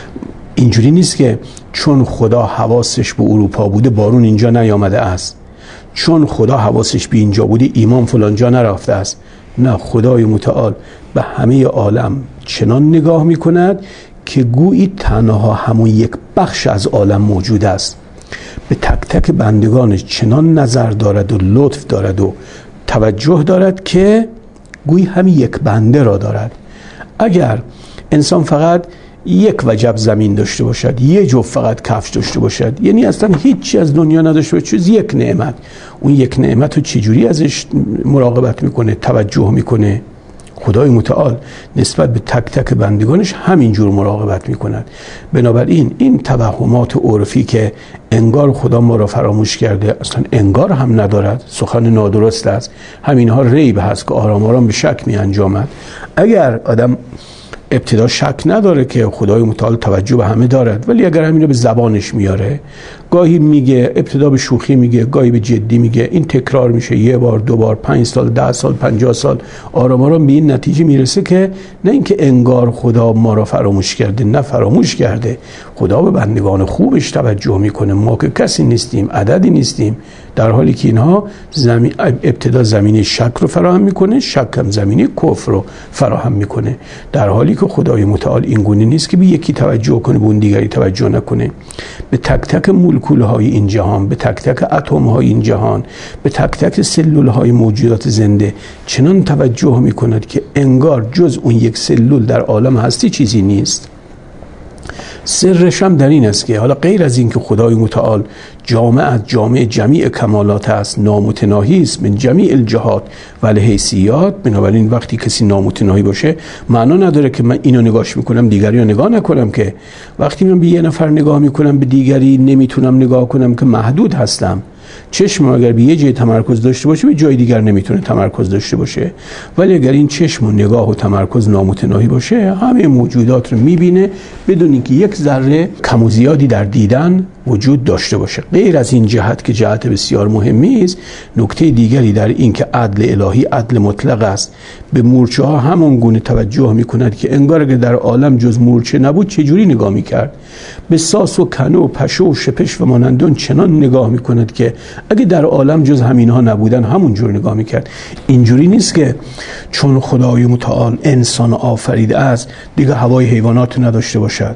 اینجوری نیست که چون خدا حواسش به اروپا بوده بارون اینجا نیامده است، چون خدا حواسش به اینجا بوده ایمان فلان جا نرفته است. نه، خدای متعال به همه عالم چنان نگاه میکند که گویی تنها همون یک بخش از عالم موجود است. به تک تک بندگانش چنان نظر دارد و لطف دارد و توجه دارد که گویی همین یک بنده را دارد. اگر انسان فقط یک وجب زمین داشته باشد، یه جفت فقط کفش داشته باشد، یعنی اصلا هیچی از دنیا نداشته باشد جز یک نعمت، اون یک نعمت رو چجوری ازش مراقبت میکنه، توجه میکنه؟ خدای متعال نسبت به تک تک بندگانش همینجور مراقبت میکند. بنابراین این توهمات عرفی که انگار خدا ما را فراموش کرده، اصلا انگار هم ندارد، سخن نادرست است. همینها ریب هست که آرام آرام به شک می انجامد. اگر آدم ابتدا شک نداره که خدای متعال توجه به همه دارد، ولی اگر همین رو به زبانش میاره، گاهی میگه، ابتدا به شوخی میگه، گاهی به جدی میگه، این تکرار میشه یه بار، دو بار، پنج سال، ده سال، پنجاه سال، آرام آرام به این نتیجه میرسه که نه اینکه انگار خدا ما را فراموش کرده، نه فراموش کرده. خدا به بندگان خوبش توجه میکنه. ما که کسی نیستیم، عددی نیستیم، در حالی که اینها زمین ابتدا زمینه شک رو فراهم میکنه، شک هم زمینه کفر رو فراهم میکنه. در حالی که خدای متعال این گونه نیست که به یکی توجه کنه به اون دیگری توجه نکنه. به تک تک مولکول های این جهان، به تک تک اتم های این جهان، به تک تک سلول های موجودات زنده چنان توجه میکند که انگار جز اون یک سلول در عالم هستی چیزی نیست. سرش هم در این است که حالا غیر از این که خدای متعال جامع از جامع جمیع کمالات است، نامتناهی است من جمیع الجهات و الحیثیات. بنابراین وقتی کسی نامتناهی باشه معنا نداره که من اینو نگاهش میکنم دیگری رو نگاه نکنم. که وقتی من به یه نفر نگاه میکنم به دیگری نمیتونم نگاه کنم که محدود هستم. چشم اگر به یه جای تمرکز داشته باشه به جای دیگر نمیتونه تمرکز داشته باشه، ولی اگر این چشم و نگاه و تمرکز نامتناهی باشه همه موجودات رو میبینه بدون اینکه یک ذره کم و زیادی در دیدن وجود داشته باشه. غیر از این جهت که جهت بسیار مهمی است، نکته دیگری در این که عدل الهی عدل مطلق است. به مورچه ها همون گونه توجه میکند که انگار اگر در عالم جز مورچه نبود چجوری نگاه میکرد. به ساس و کنه و پشه و شپش و مانندون چنان نگاه میکند که اگه در عالم جز همینها نبودن همون جور نگاه میکرد. اینجوری نیست که چون خدای متعال انسان آفریده است دیگه هوای حیوانات نداشته باشد،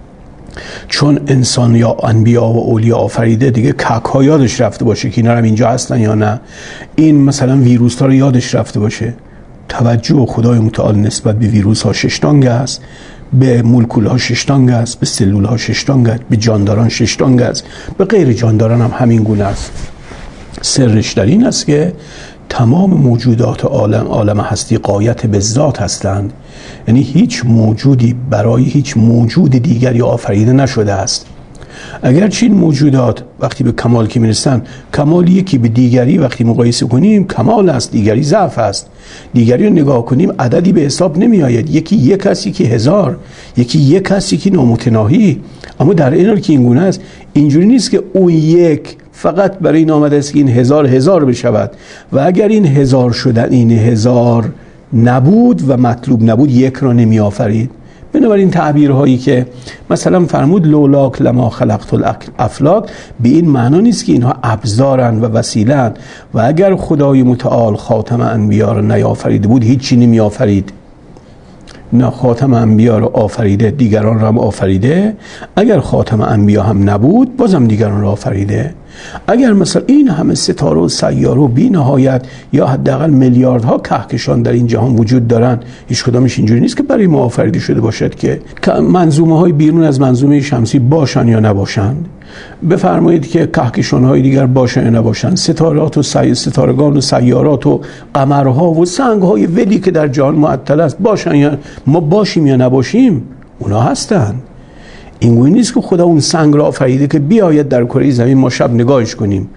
چون انسان یا انبیا و اولیا آفریده دیگه کک ها یادش رفته باشه که اینا هم اینجا هستن یا نه، این مثلا ویروس ها رو یادش رفته باشه. توجه خدای متعال نسبت به ویروس ها ششتانگ است، به مولکول ها ششتانگ است، به سلول ها ششتانگ است، به جانداران ششتانگ است، به غیر جانداران هم همین گونه است. سرش در این است که تمام موجودات عالم عالم هستی غایت به ذات هستند، یعنی هیچ موجودی برای هیچ موجود دیگری آفریده نشده است. اگرچه این موجودات وقتی به کمال که میرسن، کمال یکی به دیگری وقتی مقایسه کنیم کمال است، دیگری ضعف است. دیگری رو نگاه کنیم عددی به حساب نمی آید، یکی یک است، یکی هزار، یکی یک است، یکی نامتناهی. اما در این حال که این گونه است، اینجوری نیست که اون یک فقط برای این آمده است که این هزار هزار بشود و اگر این هزار شدن این هزار نبود و مطلوب نبود یک را نمی آفرید. بنابراین تعبیرهایی که مثلا فرمود لولاک لما خلقت الافلاک به این معنا نیست که اینها ابزارن و وسیله‌اند و اگر خدای متعال خاتم انبیا را نیافریده بود هیچی نمی آفرید. نه، خاتم انبیا را آفریده، دیگران را هم آفریده. اگر خاتم انبیا هم نبود بازم دیگران را آفریده. اگر مثلا این همه ستاره و سیاره و بی نهایت یا حداقل میلیاردها کهکشان در این جهان وجود دارن، هیچ کدامش اینجوری نیست که برای ما آفریده شده باشد که منظومه های بیرون از منظومه شمسی باشن یا نباشند. بفرمایید که کهکشان‌های دیگر باشن یا نباشن، ستارات و سی... ستارگان و سیارات و قمرها و سنگ‌های ولی که در جهان معطل است باشن یا ما باشیم یا نباشیم، اونا هستن. این گونه نیست که خدا اون سنگ را آفریده که بیاید در کره زمین ما شب نگاهش کنیم.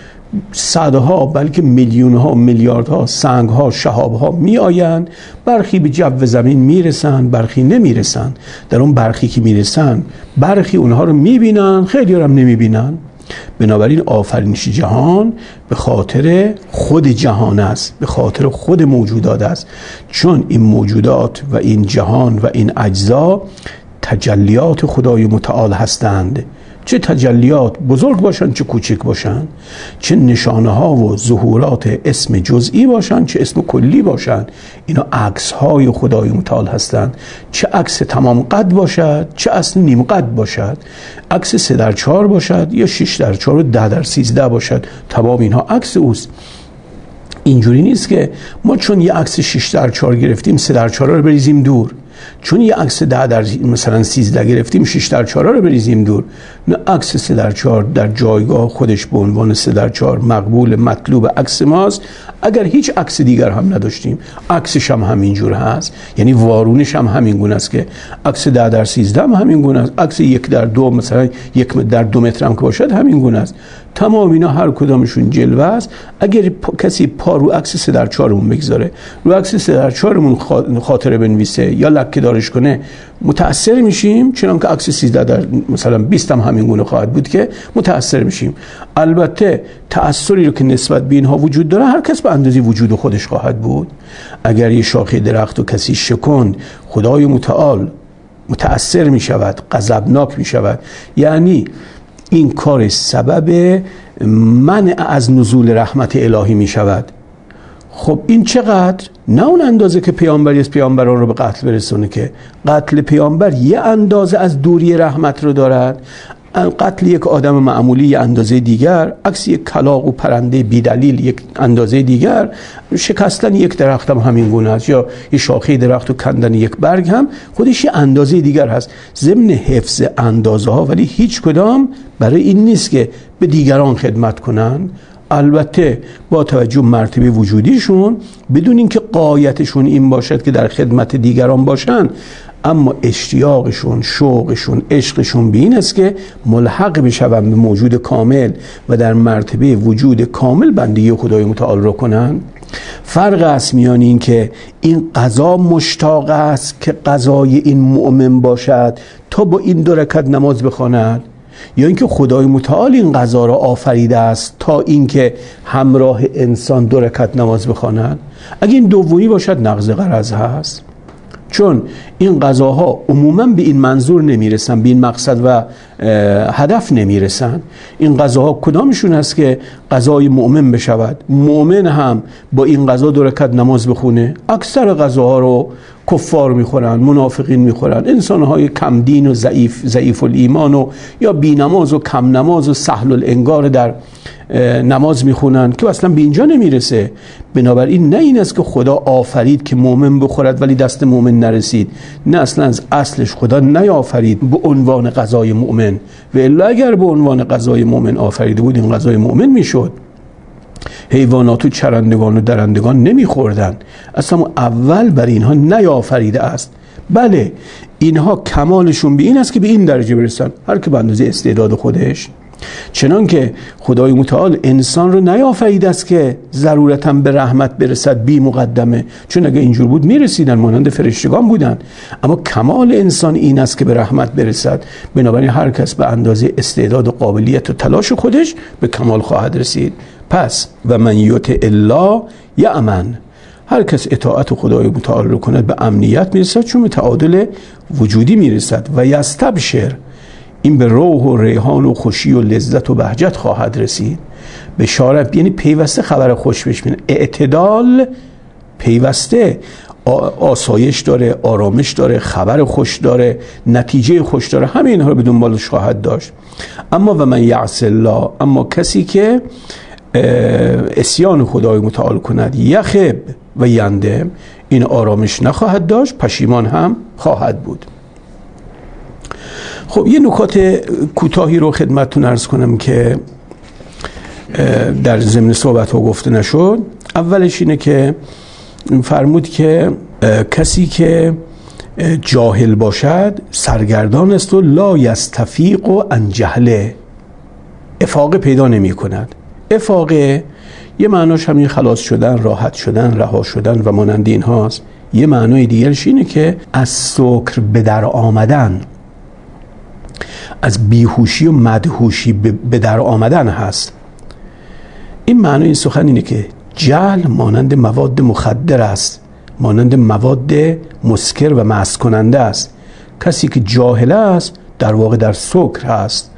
صدها بلکه میلیون‌ها میلیاردها سنگ‌ها شهاب‌ها میآیند، برخی به جو زمین میرسن، برخی نمیرسن. در اون برخی که میرسن برخی اونها رو میبینن، خیلی هم نمیبینن. بنابراین آفرینش جهان به خاطر خود جهان است، به خاطر خود موجودات است، چون این موجودات و این جهان و این اجزا تجلیات خدای متعال هستند. چه تجلیات بزرگ باشن چه کوچک باشن، چه نشانه ها و ظهورات اسم جزئی باشن چه اسم کلی باشن، اینا عکس های خدای متعال هستند. چه عکس تمام قد باشد چه اصل نیم قد باشد، عکس سه در چهار باشد یا شش در چهار و ده در سیزده باشد، تمام اینها عکس اوست. اینجوری نیست که ما چون یه عکس شش در چهار گرفتیم سه در چهار رو بریزیم دور، چون یه عکس ده در مثلا سیزده گرفتیم شش در چهار رو بریزیم دور. نه، عکس سه در چهار در جایگاه خودش به عنوان سه در چهار مقبول مطلوب عکس ماست. اگر هیچ عکس دیگر هم نداشتیم عکسش هم همینجور هست، یعنی وارونش هم همین گونه است که عکس ده در سیزده هم همین گونه است، عکس یک در دو مثلا یک در دو متر هم که باشد همین گونه است. تمام اینا هر کدامشون جلوه است. اگر پا کسی پا رو عکس سه در چهارمون بگذاره، رو عکس سه در چهارمون خاطره بنویسه یا لکه دارش کنه، متأثر میشیم، چون که عکس سیزده در مثلا بیست هم همین گونه خواهد بود که متأثر میشیم. البته تأثری رو که نسبت به اینها وجود داره هر کس به اندازه وجود خودش خواهد بود. اگر یه شاخه درخت و کسی شکند، خدای متعال متأثر میشود، غضبناک میشود، یعنی این کار سبب منع از نزول رحمت الهی می شود. خب این چقدر؟ نه اون اندازه که پیامبری از پیامبران رو به قتل برسونه، که قتل پیامبر یه اندازه از دوری رحمت رو دارد، قتل یک آدم معمولی یه اندازه دیگر، عکس یک کلاغ و پرنده بیدلیل یک اندازه دیگر، شکستن یک درخت هم همین گونه است، یا یه شاخه درخت و کندن یک برگ هم خودش یه اندازه دیگر هست، ضمن حفظ اندازه ها، ولی هیچ کدام برای این نیست که به دیگران خدمت کنن. البته با توجه مرتبه وجودیشون، بدون اینکه غایتشون این باشد که در خدمت دیگران باشن، اما اشتیاقشون، شوقشون، عشقشون به این است که ملحق بشون به موجود کامل و در مرتبه وجود کامل بندگی خدای متعال را کنن. فرق است میان این که این قضا مشتاق است که قضای این مؤمن باشد تا با این دو رکعت نماز بخواند، یا اینکه خدای متعال این قضا را آفریده است تا اینکه همراه انسان دو رکعت نماز بخواند. اگه این دومی باشد نقض غرض هست، چون این قضاها عموما به این منظور نمیرسن، به این مقصد و هدف نمیرسن. این قضاها کدامشون هست که قضای مؤمن بشود؟ مؤمن هم با این قضا دو رکعت نماز بخونه. اکثر قضاها رو کفار میخورن، منافقین میخورن، انسانهای کم دین و ضعیف ضعیف الایمان و یا بی نماز و کم نماز و سهل الانگار در نماز میخونن که اصلا به اینجا نمیرسه. بنابراین نه این است که خدا آفرید که مؤمن بخورد ولی دست مؤمن نرسید، نه، اصلا از اصلش خدا نیافرید به عنوان قضای مؤمن، و الا اگر به عنوان قضای مؤمن آفریده بود این قضای مؤمن میشد. حیوانات و چرندگان و درندگان نمیخوردن، اصلا اول بر اینها نیافریده است. بله، اینها کمالشون به این است که به این درجه برسن، هر که به اندازه استعداد خودش. چنان که خدای متعال انسان رو نیافریده است که ضرورتاً به رحمت برسد بی مقدمه، چون اگه اینجور بود میرسیدن، مانند فرشتگان بودن. اما کمال انسان این است که به رحمت برسد. بنابراین هر کس به اندازه استعداد و قابلیت و تلاش خودش به کمال خواهد رسید. پس و من یطع الله یأمن، هر کس اطاعت خدای متعال رو کند به امنیت میرسد، چون به تعادل وجودی میرسد. و یستبشر، این به روح و ریحان و خوشی و لذت و بهجت خواهد رسید. بشارت یعنی پیوسته خبر خوش بشنوه. اعتدال پیوسته آسایش داره، آرامش داره، خبر خوش داره، نتیجه خوش داره، همه اینها رو به دنبالش خواهد داشت. اما و من یعص الله، اما کسی که عصیان خدای متعال کند، یخب و یندم، این آرامش نخواهد داشت، پشیمان هم خواهد بود. خب یه نکات کوتاهی رو خدمتتون عرض کنم که در ضمن صحبت ها گفته نشد. اولش اینه که فرمود که کسی که جاهل باشد سرگردان است و لا یستفیق و عن جهله، افاقه پیدا نمی کند. افاقه یه معناش همین خلاص شدن، راحت شدن، رها شدن و مانند این هاست. یه معنای دیگرش اینه که از سکر به در آمدن، از بیهوشی و مدهوشی به در آمدن هست. این معنای این سخن اینه که جهل مانند مواد مخدر است، مانند مواد مسکر و مست کننده است. کسی که جاهل است در واقع در سکر هست.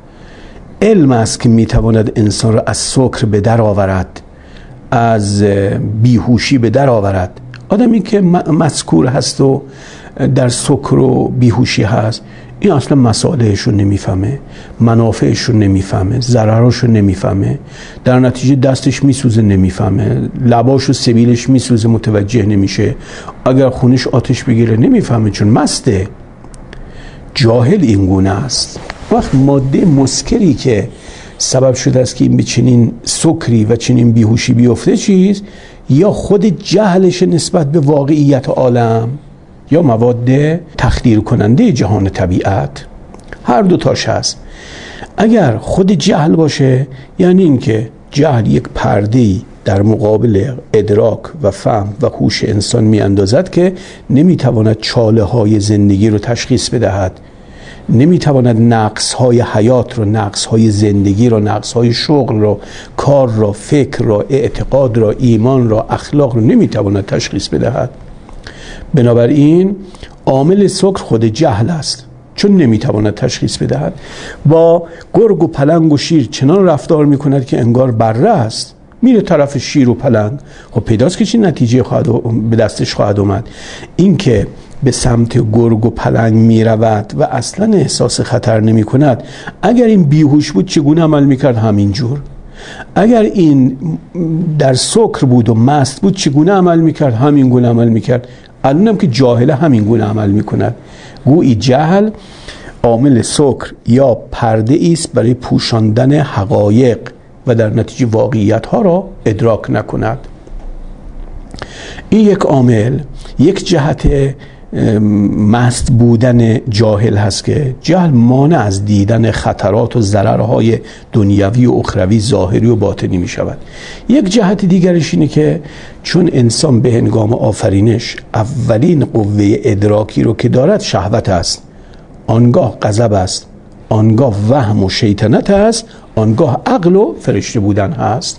علم است که میتواند انسان را از سکر به در آورد، از بیهوشی به در آورد. آدمی که مسکور هست و در سکر و بیهوشی هست، این اصلا مسائلش رو نمیفهمه، منافعش رو نمیفهمه، ضررش رو نمیفهمه، در نتیجه دستش میسوزه نمیفهمه، لباش و سبیلش میسوزه متوجه نمیشه، اگر خونش آتش بگیره نمیفهمه چون مسته. جاهل این گونه است. وقت ماده مسکری که سبب شده است که این به چنین سکری و چنین بیهوشی بیفته چیز، یا خود جهلش نسبت به واقعیت عالم، یا مواد تخدیر کننده جهان طبیعت. هر دو تاش هست. اگر خود جهل باشه یعنی این که جهل یک پرده‌ای در مقابل ادراک و فهم و هوش انسان می اندازد که نمیتواند چاله های زندگی رو تشخیص بدهد، نمیتواند نقص های حیات رو، نقص های زندگی رو، نقص های شغل رو، کار را، فکر را، اعتقاد را، ایمان را، اخلاق رو نمیتواند تشخیص بدهد. بنابراین عامل سکر خود جهل است، چون نمیتواند تشخیص بدهد. با گرگ و پلنگ و شیر چنان رفتار میکند که انگار بره است، میره طرف شیر و پلنگ. خب پیداست که چه نتیجه خواهد به دستش خواهد اومد. این که به سمت گرگ و پلنگ میرود و اصلا احساس خطر نمی کند، اگر این بیهوش بود چگونه عمل میکرد؟ همینجور. اگر این در سکر بود و مست بود چگونه عمل میکرد؟ همین گونه عمل میکرد. الانم که جاهله همین گونه عمل میکند. گویی جهل عامل سکر یا پرده است برای پوشاندن حقایق و در نتیجه واقعیت ها را ادراک نکند. این یک عامل، یک جهت مست بودن جاهل هست که جهل مانع از دیدن خطرات و ضررهای دنیوی و اخروی، ظاهری و باطنی می شود. یک جهت دیگرش اینه که چون انسان به هنگام آفرینش اولین قوه ادراکی رو که دارد شهوت است، آنگاه غضب است، آنگاه وهم و شیطنت است، آنگاه عقل و فرشته بودن هست.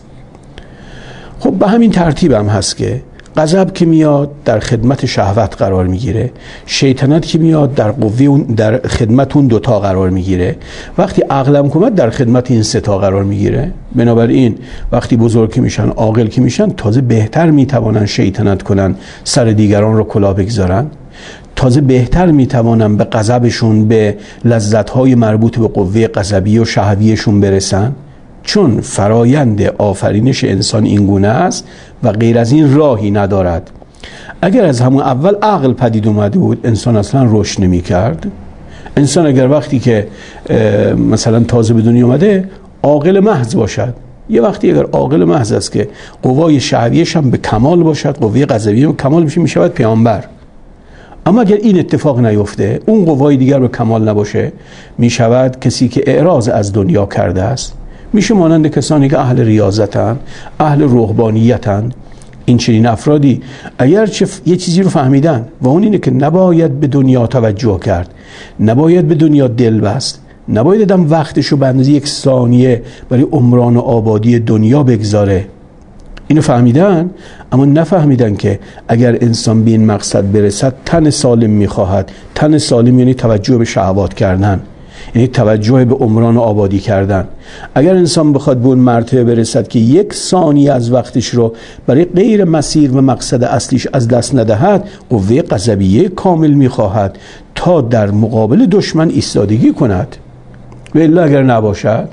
خب به همین ترتیب هم هست که غضب که میاد در خدمت شهوت قرار میگیره، شیطنت که میاد در قوه اون در خدمت اون دوتا قرار میگیره، وقتی عقلم کمد در خدمت این سه تا قرار میگیره. بنابراین وقتی بزرگ میشن، عاقل که میشن، تازه بهتر میتوانن شیطنت کنن، سر دیگران رو کلاه بگذارن، تازه بهتر میتوانن به غضبشون، به لذت‌های مربوط به قوه غضبی و شهویشون برسن. چون فرایند آفرینش انسان این گونه است و غیر از این راهی ندارد. اگر از همون اول عقل پدید اومده بود، انسان اصلا رشد نمی کرد. انسان اگر وقتی که مثلا تازه به دنیا اومده عاقل محض باشد، یه وقتی اگر عاقل محض است که قوای شهویش هم به کمال باشد، قوه غضبی هم کمال میشه، میشود پیامبر. اما اگر این اتفاق نیفته، اون قوای دیگر به کمال نباشه، میشود کسی که اعراض از دنیا کرده است. میشه مانند کسانی که اهل ریاضتن، اهل رهبانیتن. این چنین افرادی اگر چه یه چیزی رو فهمیدن و اون اینه که نباید به دنیا توجه کرد، نباید به دنیا دل بست، نباید آدم وقتش رو به اندازه یک ثانیه برای عمران و آبادی دنیا بگذاره، اینو فهمیدن. اما نفهمیدن که اگر انسان به این مقصد برسد تن سالم میخواهد. تن سالم یعنی توجه به شهوات کردن، یعنی توجه به عمران و آبادی کردن. اگر انسان بخواد به اون مرتبه برسد که یک ثانیه از وقتش رو برای غیر مسیر و مقصد اصلیش از دست ندهد، قوه غضبیه کامل میخواهد تا در مقابل دشمن ایستادگی کند. و الا اگر نباشد،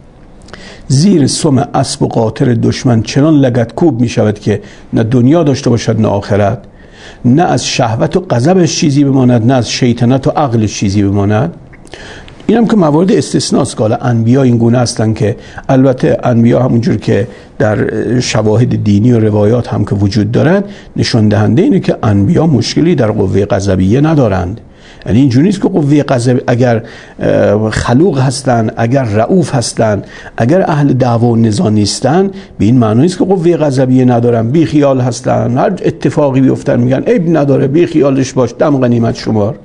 زیر سم اسب و قاطر دشمن چنان لگدکوب می شود که نه دنیا داشته باشد نه آخرت، نه از شهوت و غضبش چیزی بماند، نه از شیطنت و عقلش چیزی بماند. این هم که موارد استثناست که حالا انبیا این گونه هستن که البته انبیا همونجور که در شواهد دینی و روایات هم که وجود دارند نشان دهنده اینه که انبیا مشکلی در قوه غضبیه ندارند. یعنی اینجوری نیست که قوه غضب اگر خلوق هستن، اگر رؤوف هستن، اگر اهل دعوا و نزاع نیستن، به این معنی نیست که قوه غضبیه ندارن، بی خیال هستن، هر اتفاقی بیفتن میگن عیب نداره، بی خیالش باش، دم غنیمت شمار.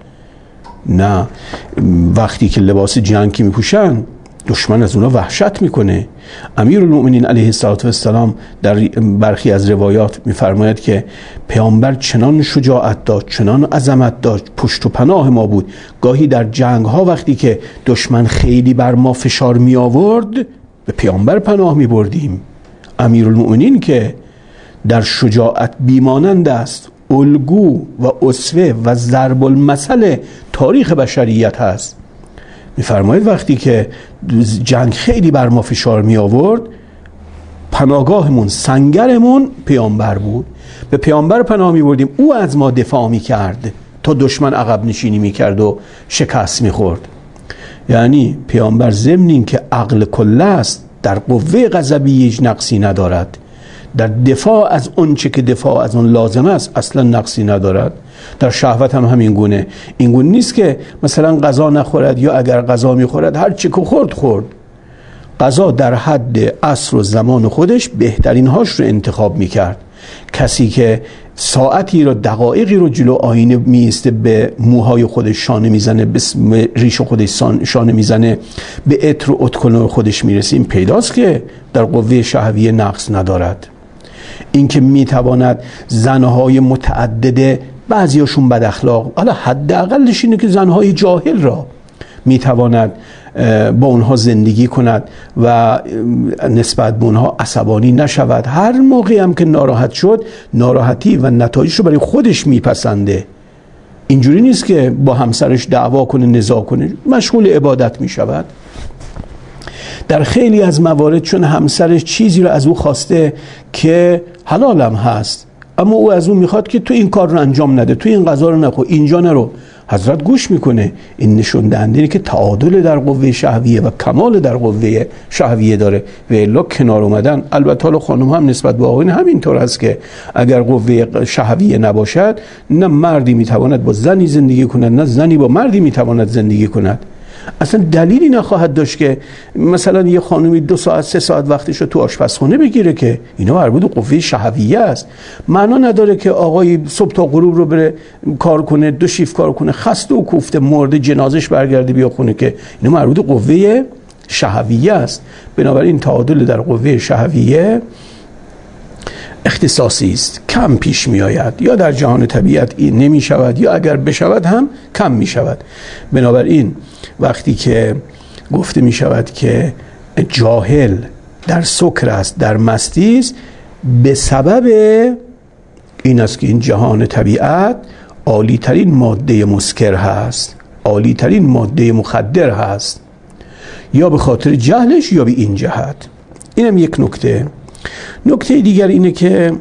نه، وقتی که لباس جنگی میپوشن دشمن از اونا وحشت میکنه. امیرالمؤمنین علیه السلام در برخی از روایات میفرماید که پیامبر چنان شجاعت داشت، چنان عظمت داشت، پشت و پناه ما بود. گاهی در جنگ ها وقتی که دشمن خیلی بر ما فشار می آورد به پیامبر پناه می بردیم. امیرالمؤمنین که در شجاعت بیمانند است، الگو و اسوه و ضرب المثل تاریخ بشریت هست. میفرماید وقتی که جنگ خیلی بر ما فشار می آورد، پناهگاهمون، سنگرمون پیامبر بود. به پیامبر پناه می بردیم، او از ما دفاع می کرد تا دشمن عقب نشینی می کرد و شکست می خورد. یعنی پیامبر ضمن این که عقل کله است، در قوه غضبی هیچ نقصی ندارد، در دفاع از اون چه که دفاع از اون لازم است اصلا نقصی ندارد. در شهوت هم همین گونه. این گونه نیست که مثلا غذا نخورد یا اگر غذا میخورد هر چی که خورد خورد. غذا در حد عصر و زمان خودش بهترین هاش رو انتخاب میکرد. کسی که ساعتی رو، دقایقی رو جلو آینه میسته به موهای خودش شانه میزنه، به ریش خودش شانه میزنه، به عطر و ادکلون خودش میرسه، این پیداست که در قوه شهویه نقص ندارد. این که میتواند زنهای متعدده، بعضیاشون بد اخلاق، حالا حداقلش اینه که زنهای جاهل را میتواند با اونها زندگی کند و نسبت به اونها عصبانی نشود. هر موقعی هم که ناراحت شد، ناراحتی و نتایجش رو برای خودش میپسنده. اینجوری نیست که با همسرش دعوا کنه، نزاع کنه، مشغول عبادت میشود. در خیلی از موارد چون همسرش چیزی رو از او خواسته که حلالم هست، اما او از اون میخواد که تو این کار رو انجام نده، تو این غذا رو نخور، اینجا نرو، حضرت گوش میکنه. این نشون دهنده اینه که تعادل در قوه شهویه و کمال در قوه شهویه داره و الا کنار اومدن. البته حالا خانم هم نسبت به آقایون همینطور است که اگر قوه شهویه نباشد، نه مردی میتواند با زنی زندگی کند، نه زنی با مردی میتواند زندگی کند. اصلا دلیلی نخواهد داشت که مثلا یه خانومی دو ساعت سه ساعت وقتش رو تو آشپزخونه بگیره، که اینا مربوط به قوه شهویه است. معنا نداره که آقای صبح تا غروب رو بره کار کنه، دو شیفت کار کنه، خسته و کوفته مرده، جنازش برگرده بیا خونه، که اینا مربوط به قوه شهویه است. بنابراین تعادل در قوه شهویه اختصاصی است، کم پیش می آید، یا در جهان طبیعت این نمی شود، یا اگر بشود هم کم می شود. بنابراین وقتی که گفته می شود که جاهل در سکر است، در مستی است، به سبب این است که این جهان طبیعت عالی ترین ماده مسکر هست، عالی ترین ماده مخدر هست، یا به خاطر جهلش یا به این جهت. اینم یک نکته. نکته دیگر اینه که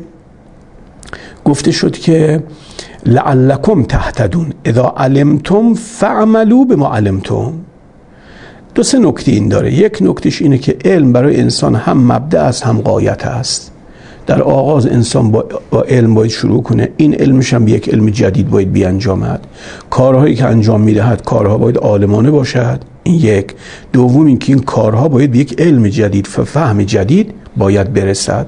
گفته شد که لعلکم تهتدون اذا علمتم فعملوا بما علمتم. دو سه نکته این داره. یک نکتهش اینه که علم برای انسان هم مبدأ است هم غایت است. در آغاز انسان با, با علم باید شروع کنه، این علمش هم یک علم جدید باید بیانجامد. کارهایی که انجام میدهد کارها باید عالمانه باشد، این یک. دوم این که این کارها باید به یک علم جدید، فهم جدید باید برسد.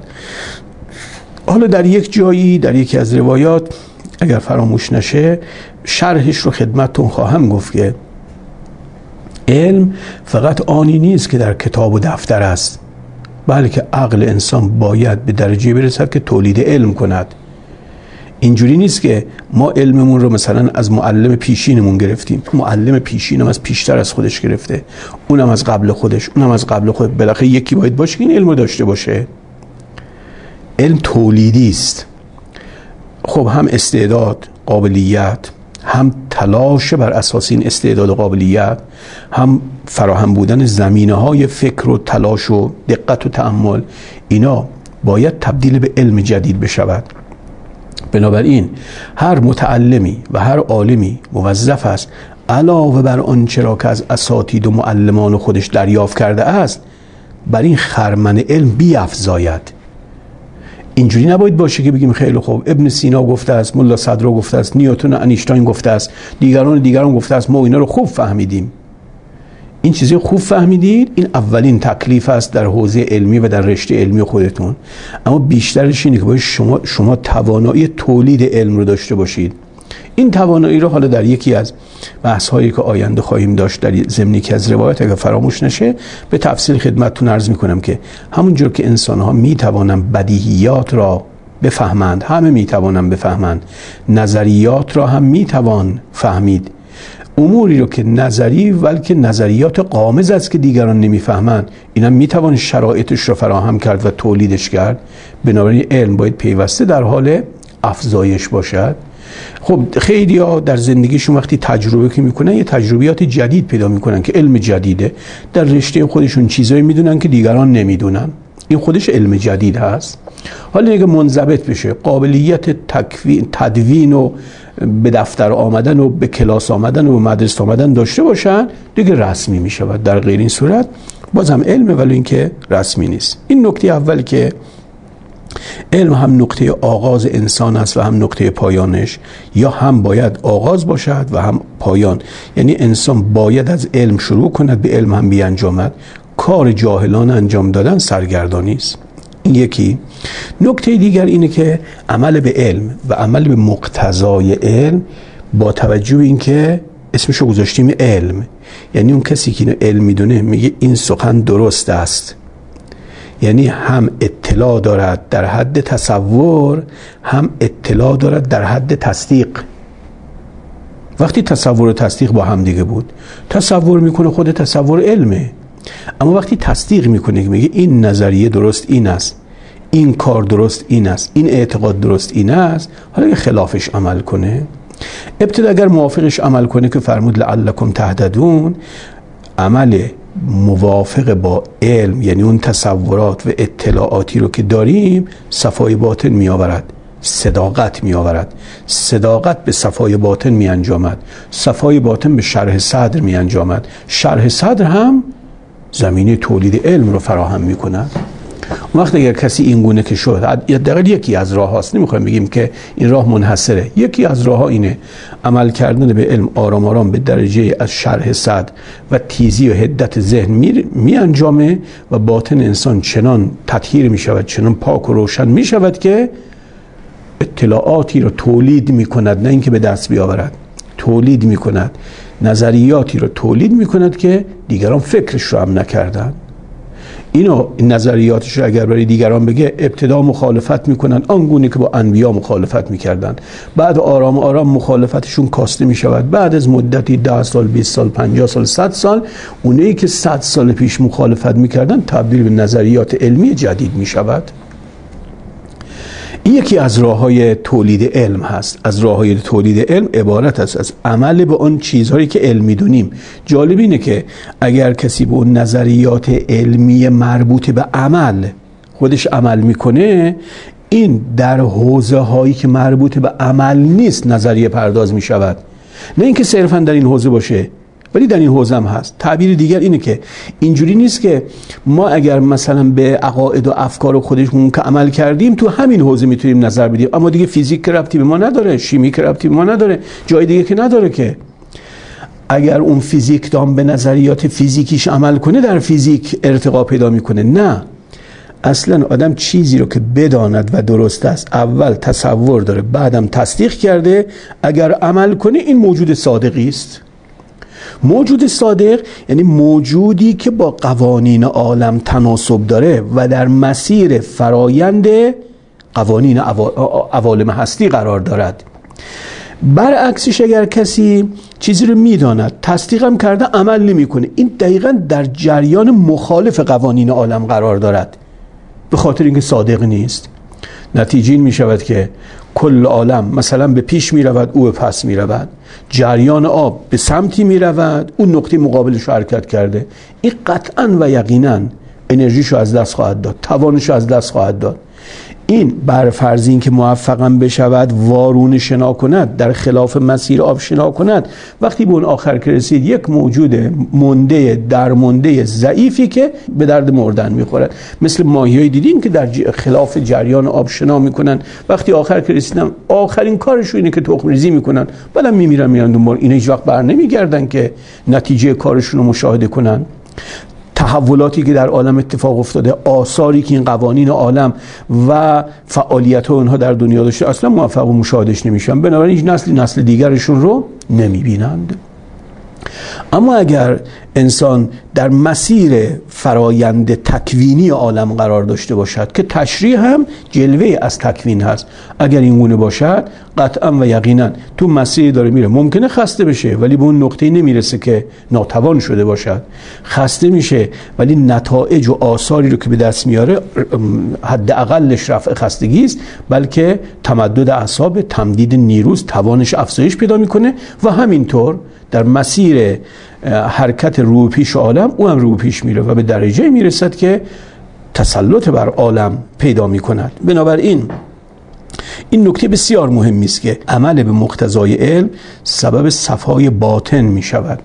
حالا در یک جایی، در یکی از روایات اگر فراموش نشه، شرحش رو خدمتتون خواهم گفت که علم فقط آنی نیست که در کتاب و دفتر است، بلکه عقل انسان باید به درجه برسد که تولید علم کند. اینجوری نیست که ما علممون رو مثلا از معلم پیشینمون گرفتیم، معلم پیشینم از پیشتر از خودش گرفته، اونم از قبل خودش، اونم از قبل خود، بالاخره یکی باید باشه که این علم رو داشته باشه. علم تولیدی است. خب هم استعداد، قابلیت، هم تلاش بر اساس این استعداد و قابلیت، هم فراهم بودن زمینه‌های فکر و تلاش و دقت و تأمل، اینا باید تبدیل به علم جدید بشود. بنابراین هر متعلمی و هر عالمی موظف است علاوه بر آنچه را که از اساتید و معلمان خودش دریافت کرده است بر این خرمن علم بیفزاید. اینجوری نباید باشه که بگیم خیلی خوب ابن سینا گفته است، ملا صدرا گفته است، نیوتن و انیشتاین گفته است، دیگران دیگران گفته است، ما اینا رو خوب فهمیدیم. این چیزی خوب فهمیدید، این اولین تکلیف است در حوزه علمی و در رشته علمی خودتون. اما بیشترش اینه که باید شما شما توانایی تولید علم رو داشته باشید. این توانایی رو حالا در یکی از بحث هایی که آینده خواهیم داشت در ضمن یکی از روایات اگر فراموش نشه به تفصیل خدمتتون عرض میکنم که همونجور که انسان ها میتوانند بدیهیات را بفهمند، همه میتوانند بفهمند، نظریات را هم میتوان فهمید. اموری رو که نظری بلکه نظریات غامض است که دیگران نمیفهمند، اینا میتوان شرایطش رو فراهم کرد و تولیدش کرد. بنابراین علم باید پیوسته در حال افزایش باشد. خب خیلی ها در زندگیشون وقتی تجربه که میکنن یه تجربیات جدید پیدا میکنن که علم جدیده، در رشته خودشون چیزایی میدونن که دیگران نمیدونن، این خودش علم جدید هست. حالا اگه منضبط بشه، قابلیت تکوین تدوین و به دفتر آمدن و به کلاس آمدن و به مدرسه آمدن داشته باشن، دیگه رسمی میشود. در غیر این صورت بازم علمه ولی اینکه رسمی نیست. این نکته اول که علم هم نقطه آغاز انسان است و هم نقطه پایانش، یا هم باید آغاز باشد و هم پایان. یعنی انسان باید از علم شروع کند، به علم هم بیانجامد. کار جاهلان انجام دادن سرگردانی است. این یکی. نکته دیگر اینه که عمل به علم و عمل به مقتضای علم با توجه به اینکه اسمشو گذاشتیم علم، یعنی اون کسی که اینو علم میدونه میگه این سخن درست است، یعنی هم اطلاع دارد در حد تصور، هم اطلاع دارد در حد تصدیق. وقتی تصور و تصدیق با هم دیگه بود، تصور میکنه خود تصور علمه، اما وقتی تصدیق میکنه که میگه این نظریه درست این است، این کار درست این است، این اعتقاد درست این است، حالا که خلافش عمل کنه، ابتدا اگر موافقش عمل کنه که فرمود لعلکم تهتدون، عمل موافق با علم یعنی اون تصورات و اطلاعاتی رو که داریم صفای باطن می آورد، صداقت می آورد، صداقت به صفای باطن می انجامد، صفای باطن به شرح صدر می انجامد، شرح صدر هم زمینه تولید علم رو فراهم می کند. وقتی اگر کسی این گونه که شد، حداقل یکی از راه هاست، نمیخوایم بگیم که این راه منحصره، یکی از راه ها اینه عمل کردن به علم آرام آرام به درجه از شرح صدر و تیزی و حدت ذهن می, می انجامه و باطن انسان چنان تطهیر می شود، چنان پاک و روشن می شود که اطلاعاتی رو تولید می کند، نه اینکه به دست بیاورد، تولید می کند، نظریاتی رو تولید می کند که دیگران فکرش رو هم نکردن. اینو این نظریاتش رو اگر برای دیگران بگه، ابتدا مخالفت میکنن آنگونه که با انبیا مخالفت میکردن، بعد آرام آرام مخالفتشون کاسته میشود، بعد از مدتی ده سال، بیست سال، پنجاه سال، صد سال، اونایی که صد سال پیش مخالفت میکردن تبدیل به نظریات علمی جدید میشود. این یکی از راه‌های تولید علم هست. از راه‌های تولید علم عبارت است از عمل به آن چیزهایی که علم می‌دونیم. جالب اینه که اگر کسی به اون نظریات علمی مربوط به عمل خودش عمل میکنه، این در حوزه‌هایی که مربوط به عمل نیست نظریه پرداز میشود. نه اینکه صرفاً در این حوزه باشه، ولی در این حوزه هم هست. تعبیر دیگر اینه که اینجوری نیست که ما اگر مثلا به عقاید و افکار خودمون که عمل کردیم تو همین حوزه میتونیم نظر بدیم، اما دیگه فیزیک که ربطی به ما نداره، شیمی که ربطی به ما نداره، جای دیگه که نداره. که اگر اون فیزیک دام به نظریات فیزیکیش عمل کنه در فیزیک ارتقا پیدا میکنه. نه، اصلا آدم چیزی رو که بداند و درست است اول تصور داره، بعدم تصدیق کرده، اگر عمل کنه این موجود صادقی است. موجود صادق یعنی موجودی که با قوانین عالم تناسب داره و در مسیر فرایند قوانین عوالم هستی قرار دارد. برعکسش اگر کسی چیزی رو میداند، تصدیق هم کرده، عمل نمی کنه، این دقیقاً در جریان مخالف قوانین عالم قرار دارد، به خاطر اینکه صادق نیست. نتیجه این می شود که کل عالم مثلا به پیش می رود، او به پس می رود، جریان آب به سمتی می رود، اون نقطه مقابلش حرکت کرده. این قطعا و یقینا انرژیشو از دست خواهد داد، توانشو از دست خواهد داد. این بر فرض این که موفقم بشود وارون شنا کند، در خلاف مسیر آب شنا کند، وقتی به اون آخر که رسید یک موجود مونده درمونده ضعیفی که به درد مردن میخورد، مثل ماهیایی دیدیم که در خلاف جریان آب شنا میکنن، وقتی آخر که رسیدن آخرین کارشون اینه که تخم ریزی میکنن، بعدم میمیرن میرن دنبال. اینا هیچ وقت بر نمیگردن که نتیجه کارشون رو مشاهده کنن. تحولاتی که در عالم اتفاق افتاده، آثاری که این قوانین عالم و فعالیت ها اونها در دنیا داشته، اصلا موفق و مشاهدش نمیشن، بنابراین هیچ نسلی نسل دیگرشون رو نمیبینند. اما اگر انسان در مسیر فرایند تکوینی عالم قرار داشته باشد که تشریح هم جلوه از تکوین هست، اگر این گونه باشد قطعا و یقینا تو مسیری داره میره. ممکنه خسته بشه ولی به اون نقطه‌ای نمیرسه که ناتوان شده باشد. خسته میشه ولی نتایج و آثاری رو که به دست میاره حداقلش رفع خستگی است، بلکه تمدد اعصاب، تمدید نیروز، توانش افزایش پیدا میکنه و همینطور در مسیر حرکت رو پیش عالم او هم رو پیش میره و به درجه میرسد که تسلط بر عالم پیدا میکند. بنابراین این نکته بسیار مهمی است که عمل به مقتضای علم سبب صفای باطن میشود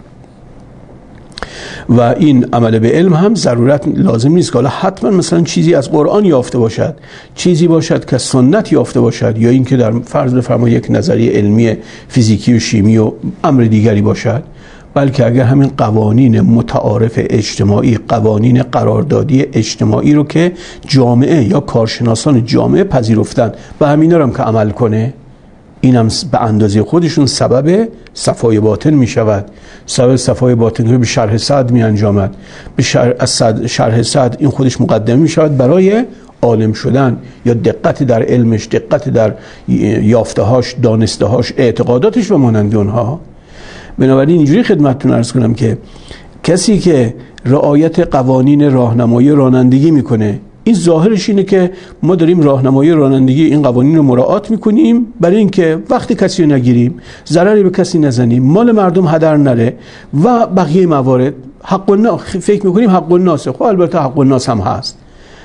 و این عمل به علم هم ضرورت لازم نیست که حالا حتما مثلا چیزی از قرآن یافته باشد، چیزی باشد که سنت یافته باشد، یا اینکه در فرض بفرمایید یک نظریه علمی فیزیکی و شیمی و امر دیگری باشد، بلکه اگر همین قوانین متعارف اجتماعی، قوانین قراردادی اجتماعی رو که جامعه یا کارشناسان جامعه پذیرفتن و همینا رو هم که عمل کنه، این هم به اندازه خودشون سبب صفای باطن می شود. سبب صفای باطن رو به شرح صدر می انجامد. به شرح صدر, شرح صدر این خودش مقدمه می شود برای عالم شدن یا دقت در علمش، دقت در یافته‌هاش، دانسته‌هاش، اعتقاداتش و مانند اونها. بنابراین اینجوری خدمتتون عرض کنم که کسی که رعایت قوانین راهنمایی رانندگی میکنه، این ظاهرش اینه که ما داریم راهنمایی رانندگی این قوانین رو مراعات میکنیم برای اینکه وقتی کسی رو نگیریم، ضرری به کسی نزنیم، مال مردم هدر نره و بقیه موارد حق الناس فکر میکنیم حق الناس. خب البته حق الناس هم هست،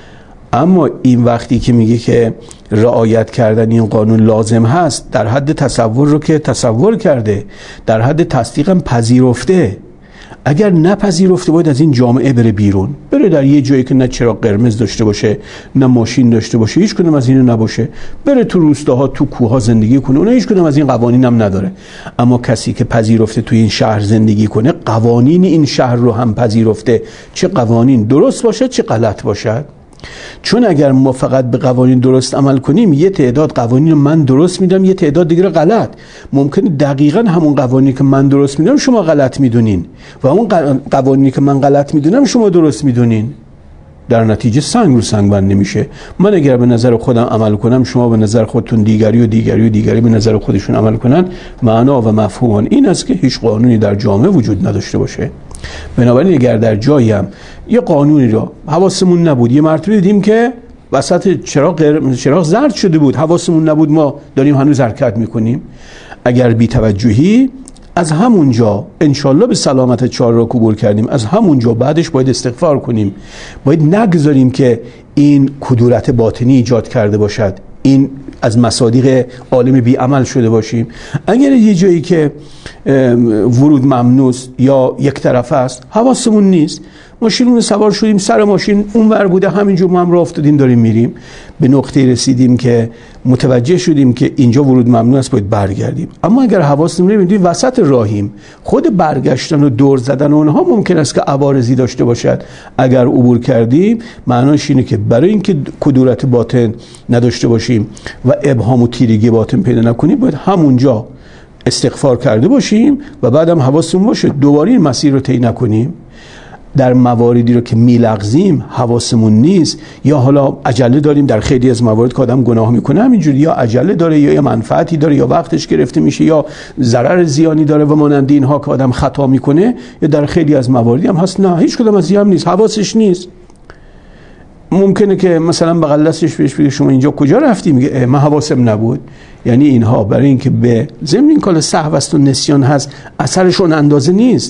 اما این وقتی که میگه که رعایت کردن این قانون لازم هست، در حد تصور رو که تصور کرده، در حد تصدیقم پذیرفته. اگر نپذیرفته باید از این جامعه بره بیرون، بره در یه جایی که نه چراغ قرمز داشته باشه، نه ماشین داشته باشه، هیچ کدوم از اینو نباشه، بره تو روستاها، تو کوهها زندگی کنه، اون هیچ کدوم از این قوانین هم نداره. اما کسی که پذیرفته تو این شهر زندگی کنه، قوانین این شهر رو هم پذیرفته، چه قوانین درست باشه چه غلط باشه. چون اگر ما فقط به قوانین درست عمل کنیم، یه تعداد قوانین رو من درست میدم، یه تعداد دیگه رو غلط، ممکنه دقیقاً همون قوانینی که من درست میدونم شما غلط میدونین و اون قوانینی که من غلط میدونم شما درست میدونین، در نتیجه سنگ رو سنگ بند نمیشه. من اگر به نظر خودم عمل کنم، شما به نظر خودتون دیگری و دیگری و دیگری به نظر خودشون عمل کنن، معنا و مفهوم این است که هیچ قانونی در جامعه وجود نداشته باشه. بنابراین اگر در جایی هم یه قانونی را حواسمون نبود، یه مرتبه دیدیم که وسط چراغ چراغ زرد شده بود، حواسمون نبود، ما داریم هنوز حرکت میکنیم، اگر بی‌توجهی از همونجا انشالله به سلامت چهار را عبور کردیم، از همونجا بعدش باید استغفار کنیم، باید نگذاریم که این کدورت باطنی ایجاد کرده باشد، این از مصادیق عالم بی عمل شده باشیم. اگر یه جایی که ورود ممنوع یا یک طرف است، حواسمون نیست، ماشین سوار شدیم، سر ماشین اونور بوده، همینجور ما هم راه افتادیم داریم میریم، به نقطه رسیدیم که متوجه شدیم که اینجا ورود ممنوع است، باید برگردیم. اما اگر حواسمون نمیاد وسط راهیم، خود برگشتن و دور زدن اونها ممکن است که عوارضی داشته باشد. اگر عبور کردیم، معناش اینه که برای اینکه کدورت باطن نداشته باشیم و ابهام و تیرگی باطن پیدا نکنیم، باید همونجا استغفار کرده باشیم و بعدم حواسمون باشه دوباره این مسیر رو طی نکنیم. در مواردی رو که میلغزیم حواسمون نیست، یا حالا عجله داریم، در خیلی از موارد که آدم گناه میکنه همینجوری، یا عجله داره یا منفعتی داره یا وقتش گرفته میشه یا ضرر زیانی داره و مانند اینها که آدم خطا میکنه، یا در خیلی از مواردی هم هست نه هیچ کدوم از این هم نیست، حواسش نیست. ممکنه که مثلا بغل دستش بهش بگه شما اینجا کجا رفتی، میگه من حواسم نبود. یعنی اینها برای اینکه به ضمن این کار سهو است و نسیان هست، اثرشون اندازه نیست،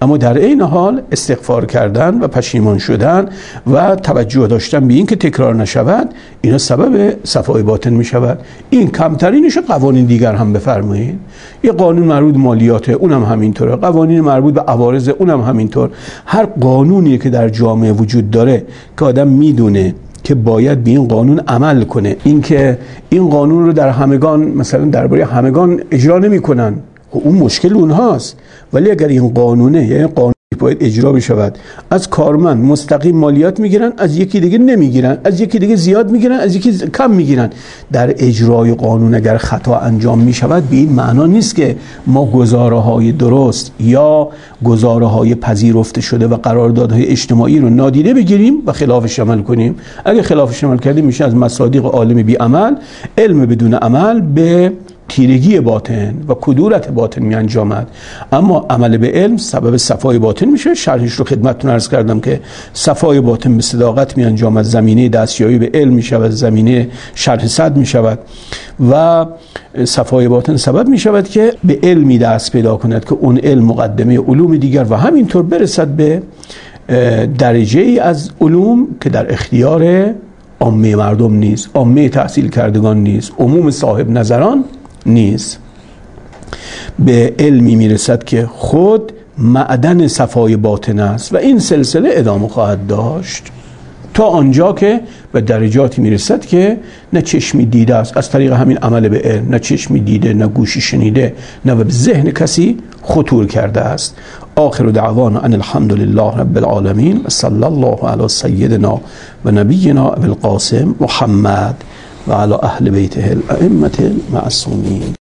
اما در عین حال استغفار کردن و پشیمان شدن و توجه داشتن به این که تکرار نشود، اینا سبب صفای باطن می شود. این کمترینش. قوانین دیگر هم بفرمایید. یه قانون مربوط مالیاته، اونم همینطوره. قوانین مربوط به عوارض، اونم همینطور. هر قانونی که در جامعه وجود داره که آدم میدونه که باید به این قانون عمل کنه، این که این قانون رو در همگان مثلا درباره همگان اجرا نمی‌کنن، اون مشکل اونهاست. ولی اگر این قانونه، یعنی قانون باید اجرا بشود، از کارمند مستقیم مالیات میگیرن، از یکی دیگه نمیگیرن، از یکی دیگه زیاد میگیرن، از یکی کم میگیرن. در اجرای قانون اگر خطا انجام میشود، به این معنا نیست که ما گزاره‌های درست یا گزاره‌های پذیرفته شده و قراردادهای اجتماعی رو نادیده بگیریم و خلافش عمل کنیم. اگه خلافش عمل کردیم میشه از مصادیق عالم بی عمل. علم بدون عمل به تیرگی باطن و کدورت باطن می انجامد. اما عمل به علم سبب صفای باطن میشه. شرحش رو خدمتتون عرض کردم که صفای باطن به صداقت می انجامد، زمینه دستیابی به علم می شود، زمینه شرح صد می شود و صفای باطن سبب می شود که به علمی دست پیدا کند که اون علم مقدمه علوم دیگر و همینطور برسد به درجه ای از علوم که در اختیار عامه مردم نیست، عامه تحصیل کردگان نیست، عموم صاحب نظران نیست. به علمی میرسد که خود معدن صفای باطن است و این سلسله ادامه خواهد داشت تا آنجا که به درجاتی میرسد که نه چشمی دیده است از طریق همین عمل به علم، نه چشمی دیده، نه گوشی شنیده، نه به ذهن کسی خطور کرده است. آخر دعوانا ان الحمد لله رب العالمین و صلی الله علی سیدنا و نبینا ابی القاسم محمد و علی اهل بیته الائمه المعصومین.